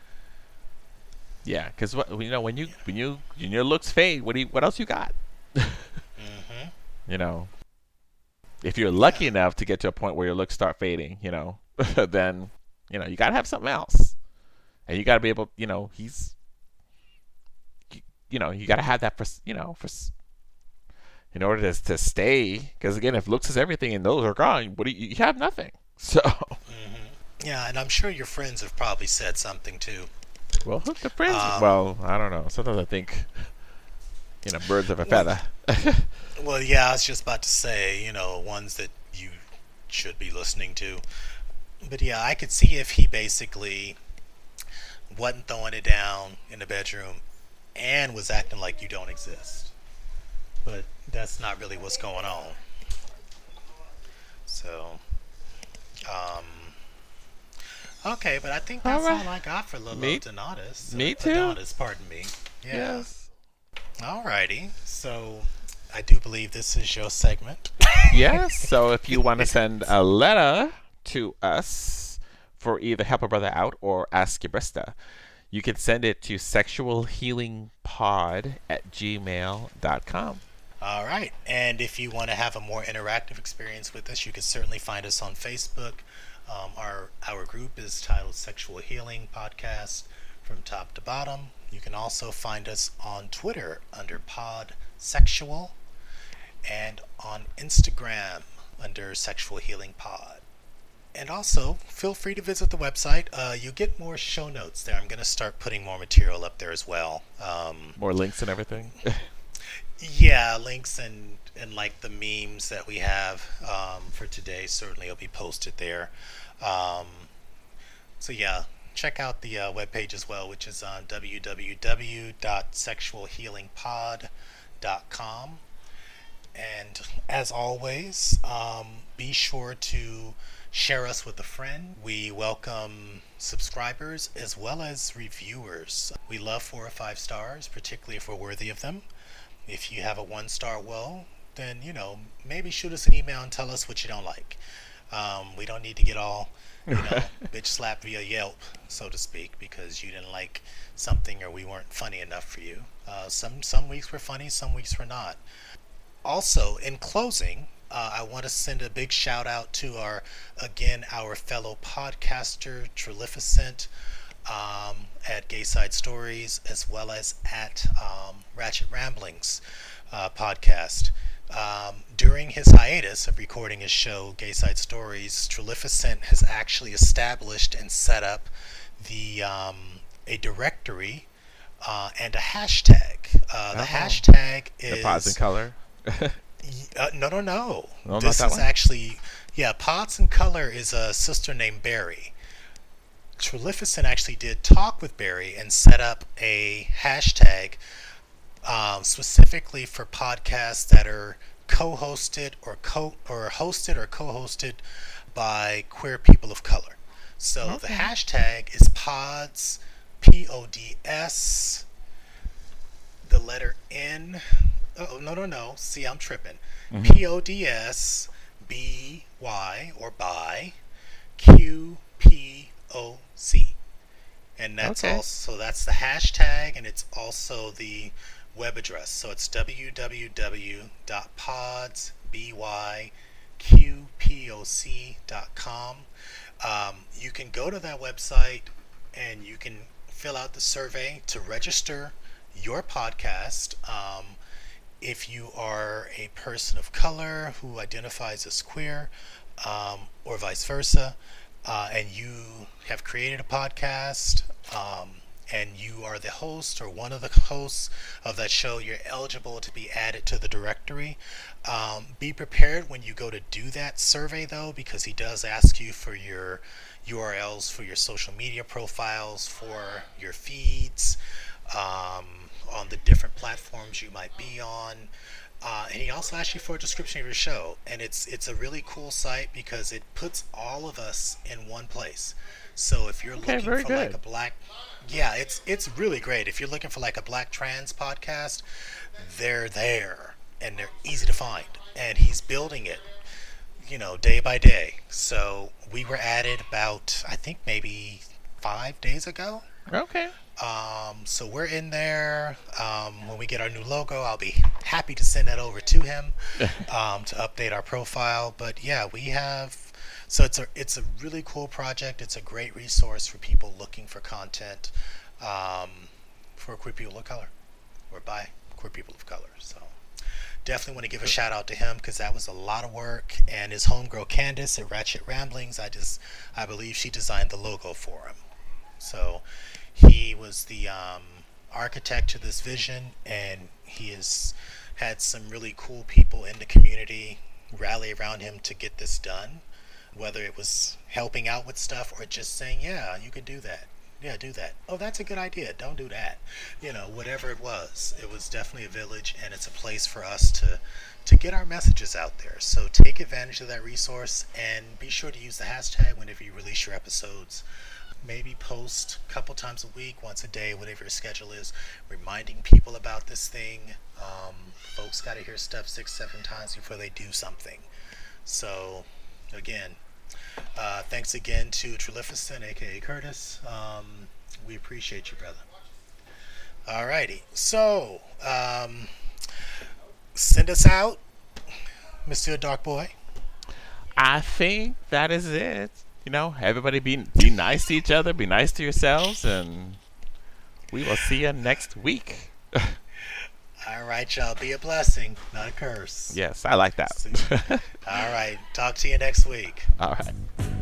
Yeah, because what you know when you when you when your looks fade, what do you, what else you got? Mm-hmm. You know, if you're lucky enough to get to a point where your looks start fading, you know, then you know you gotta have something else, and you gotta be able, you know, he's, you, you know, you gotta have that for, you know, for, in order to to stay. Because again, if looks is everything and those are gone, what do you, you have nothing. So, Mm-hmm. Yeah, and I'm sure your friends have probably said something too. well, hook the friends. Um, well, I don't know. Sometimes I think, you know, birds of a Well, feather. Well, yeah, I was just about to say, you know, ones that you should be listening to. But yeah, I could see if he basically wasn't throwing it down in the bedroom and was acting like you don't exist. But that's not really what's going on. So, um, okay, but I think All that's all, right. I got for Lilo Me- Donatus. me Uh, too. Adonis, pardon me. Yeah. Yes. Alrighty. So, I do believe this is your segment. Yes. So if you want to send a letter to us for either Help a Brother Out or Ask Your Brista, you can send it to sexualhealingpod at gmail dot com. All right. And if you want to have a more interactive experience with us, you can certainly find us on Facebook. Um, our our group is titled Sexual Healing Podcast from top to bottom. You can also find us on Twitter under Pod Sexual and on Instagram under Sexual Healing Pod. And also, feel free to visit the website. Uh, you get more show notes there. I'm going to start putting more material up there as well. Um, More links and everything. Yeah, links and and like the memes that we have um, for today certainly will be posted there. Um, so yeah, check out the uh, webpage as well, which is on w w w dot sexual healing pod dot com. And as always, um, be sure to share us with a friend. We welcome subscribers as well as reviewers. We love four or five stars, particularly if we're worthy of them. If you have a one star, well, then, you know, maybe shoot us an email and tell us what you don't like. Um, we don't need to get all, you know, bitch slapped via Yelp, so to speak, because you didn't like something or we weren't funny enough for you. Uh, some some weeks were funny, some weeks were not. Also, in closing, uh, I want to send a big shout out to our, again, our fellow podcaster, Trilificent, um, at Gayside Stories, as well as at um, Ratchet Ramblings uh, podcast. Um, during his hiatus of recording his show, Gayside Stories, Trilificent has actually established and set up the um, a directory, uh, and a hashtag. Uh, the Oh, hashtag the pods in is color. uh, no, no, no. No, not This that is one? actually yeah. Pods in Color is a sister named Barry. Trilificent actually did talk with Barry and set up a hashtag um, specifically for podcasts that are co-hosted or co or hosted or co-hosted by queer people of color. So the Okay. hashtag is pods, P O D S, the letter N. Oh no no no! See, I'm tripping. Hmm. P O D S B Y or by Q P O C, and that's Okay. also that's the hashtag, and it's also the web address. So it's w w w dot pods by q p o c dot com. Um, you can go to that website and you can fill out the survey to register your podcast. Um, if you are a person of color who identifies as queer, um, or vice versa, uh, and you have created a podcast, um, and you are the host or one of the hosts of that show, you're eligible to be added to the directory. Um, be prepared when you go to do that survey, though, because he does ask you for your U R Ls for your social media profiles, for your feeds, um, on the different platforms you might be on. Uh, and he also asks you for a description of your show, and it's it's a really cool site because it puts all of us in one place. So if you're Okay, looking very for like good. a black, yeah, it's it's really great. If you're looking for like a black trans podcast, they're there and they're easy to find. And he's building it, you know, day by day. So we were added about I think maybe five days ago. Okay. Um, so we're in there. Um, when we get our new logo, I'll be happy to send that over to him, um, to update our profile. But yeah, we have. So it's a it's a really cool project. It's a great resource for people looking for content, um, for queer people of color, or by queer people of color. So definitely want to give a shout out to him because that was a lot of work. And his homegirl Candace at Ratchet Ramblings, I just I believe she designed the logo for him. So he was the um, architect to this vision, and he has had some really cool people in the community rally around him to get this done. Whether it was helping out with stuff or just saying, "Yeah, you could do that. Yeah, do that. Oh, that's a good idea. Don't do that." You know, whatever it was, it was definitely a village, and it's a place for us to to get our messages out there. So take advantage of that resource, and be sure to use the hashtag whenever you release your episodes. Maybe post a couple times a week, once a day, whatever your schedule is, reminding people about this thing. Um, folks got to hear stuff six, seven times before they do something. So, again, uh, thanks again to Trilificent, aka Curtis. Um, we appreciate you, brother. Alrighty, so um, send us out, Mister Dark Boy. I think that is it. You know, everybody be be nice to each other, be nice to yourselves, and we will see you next week. All right, y'all. Be a blessing, not a curse. Yes, I like See. that. All right. Talk to you next week. All right.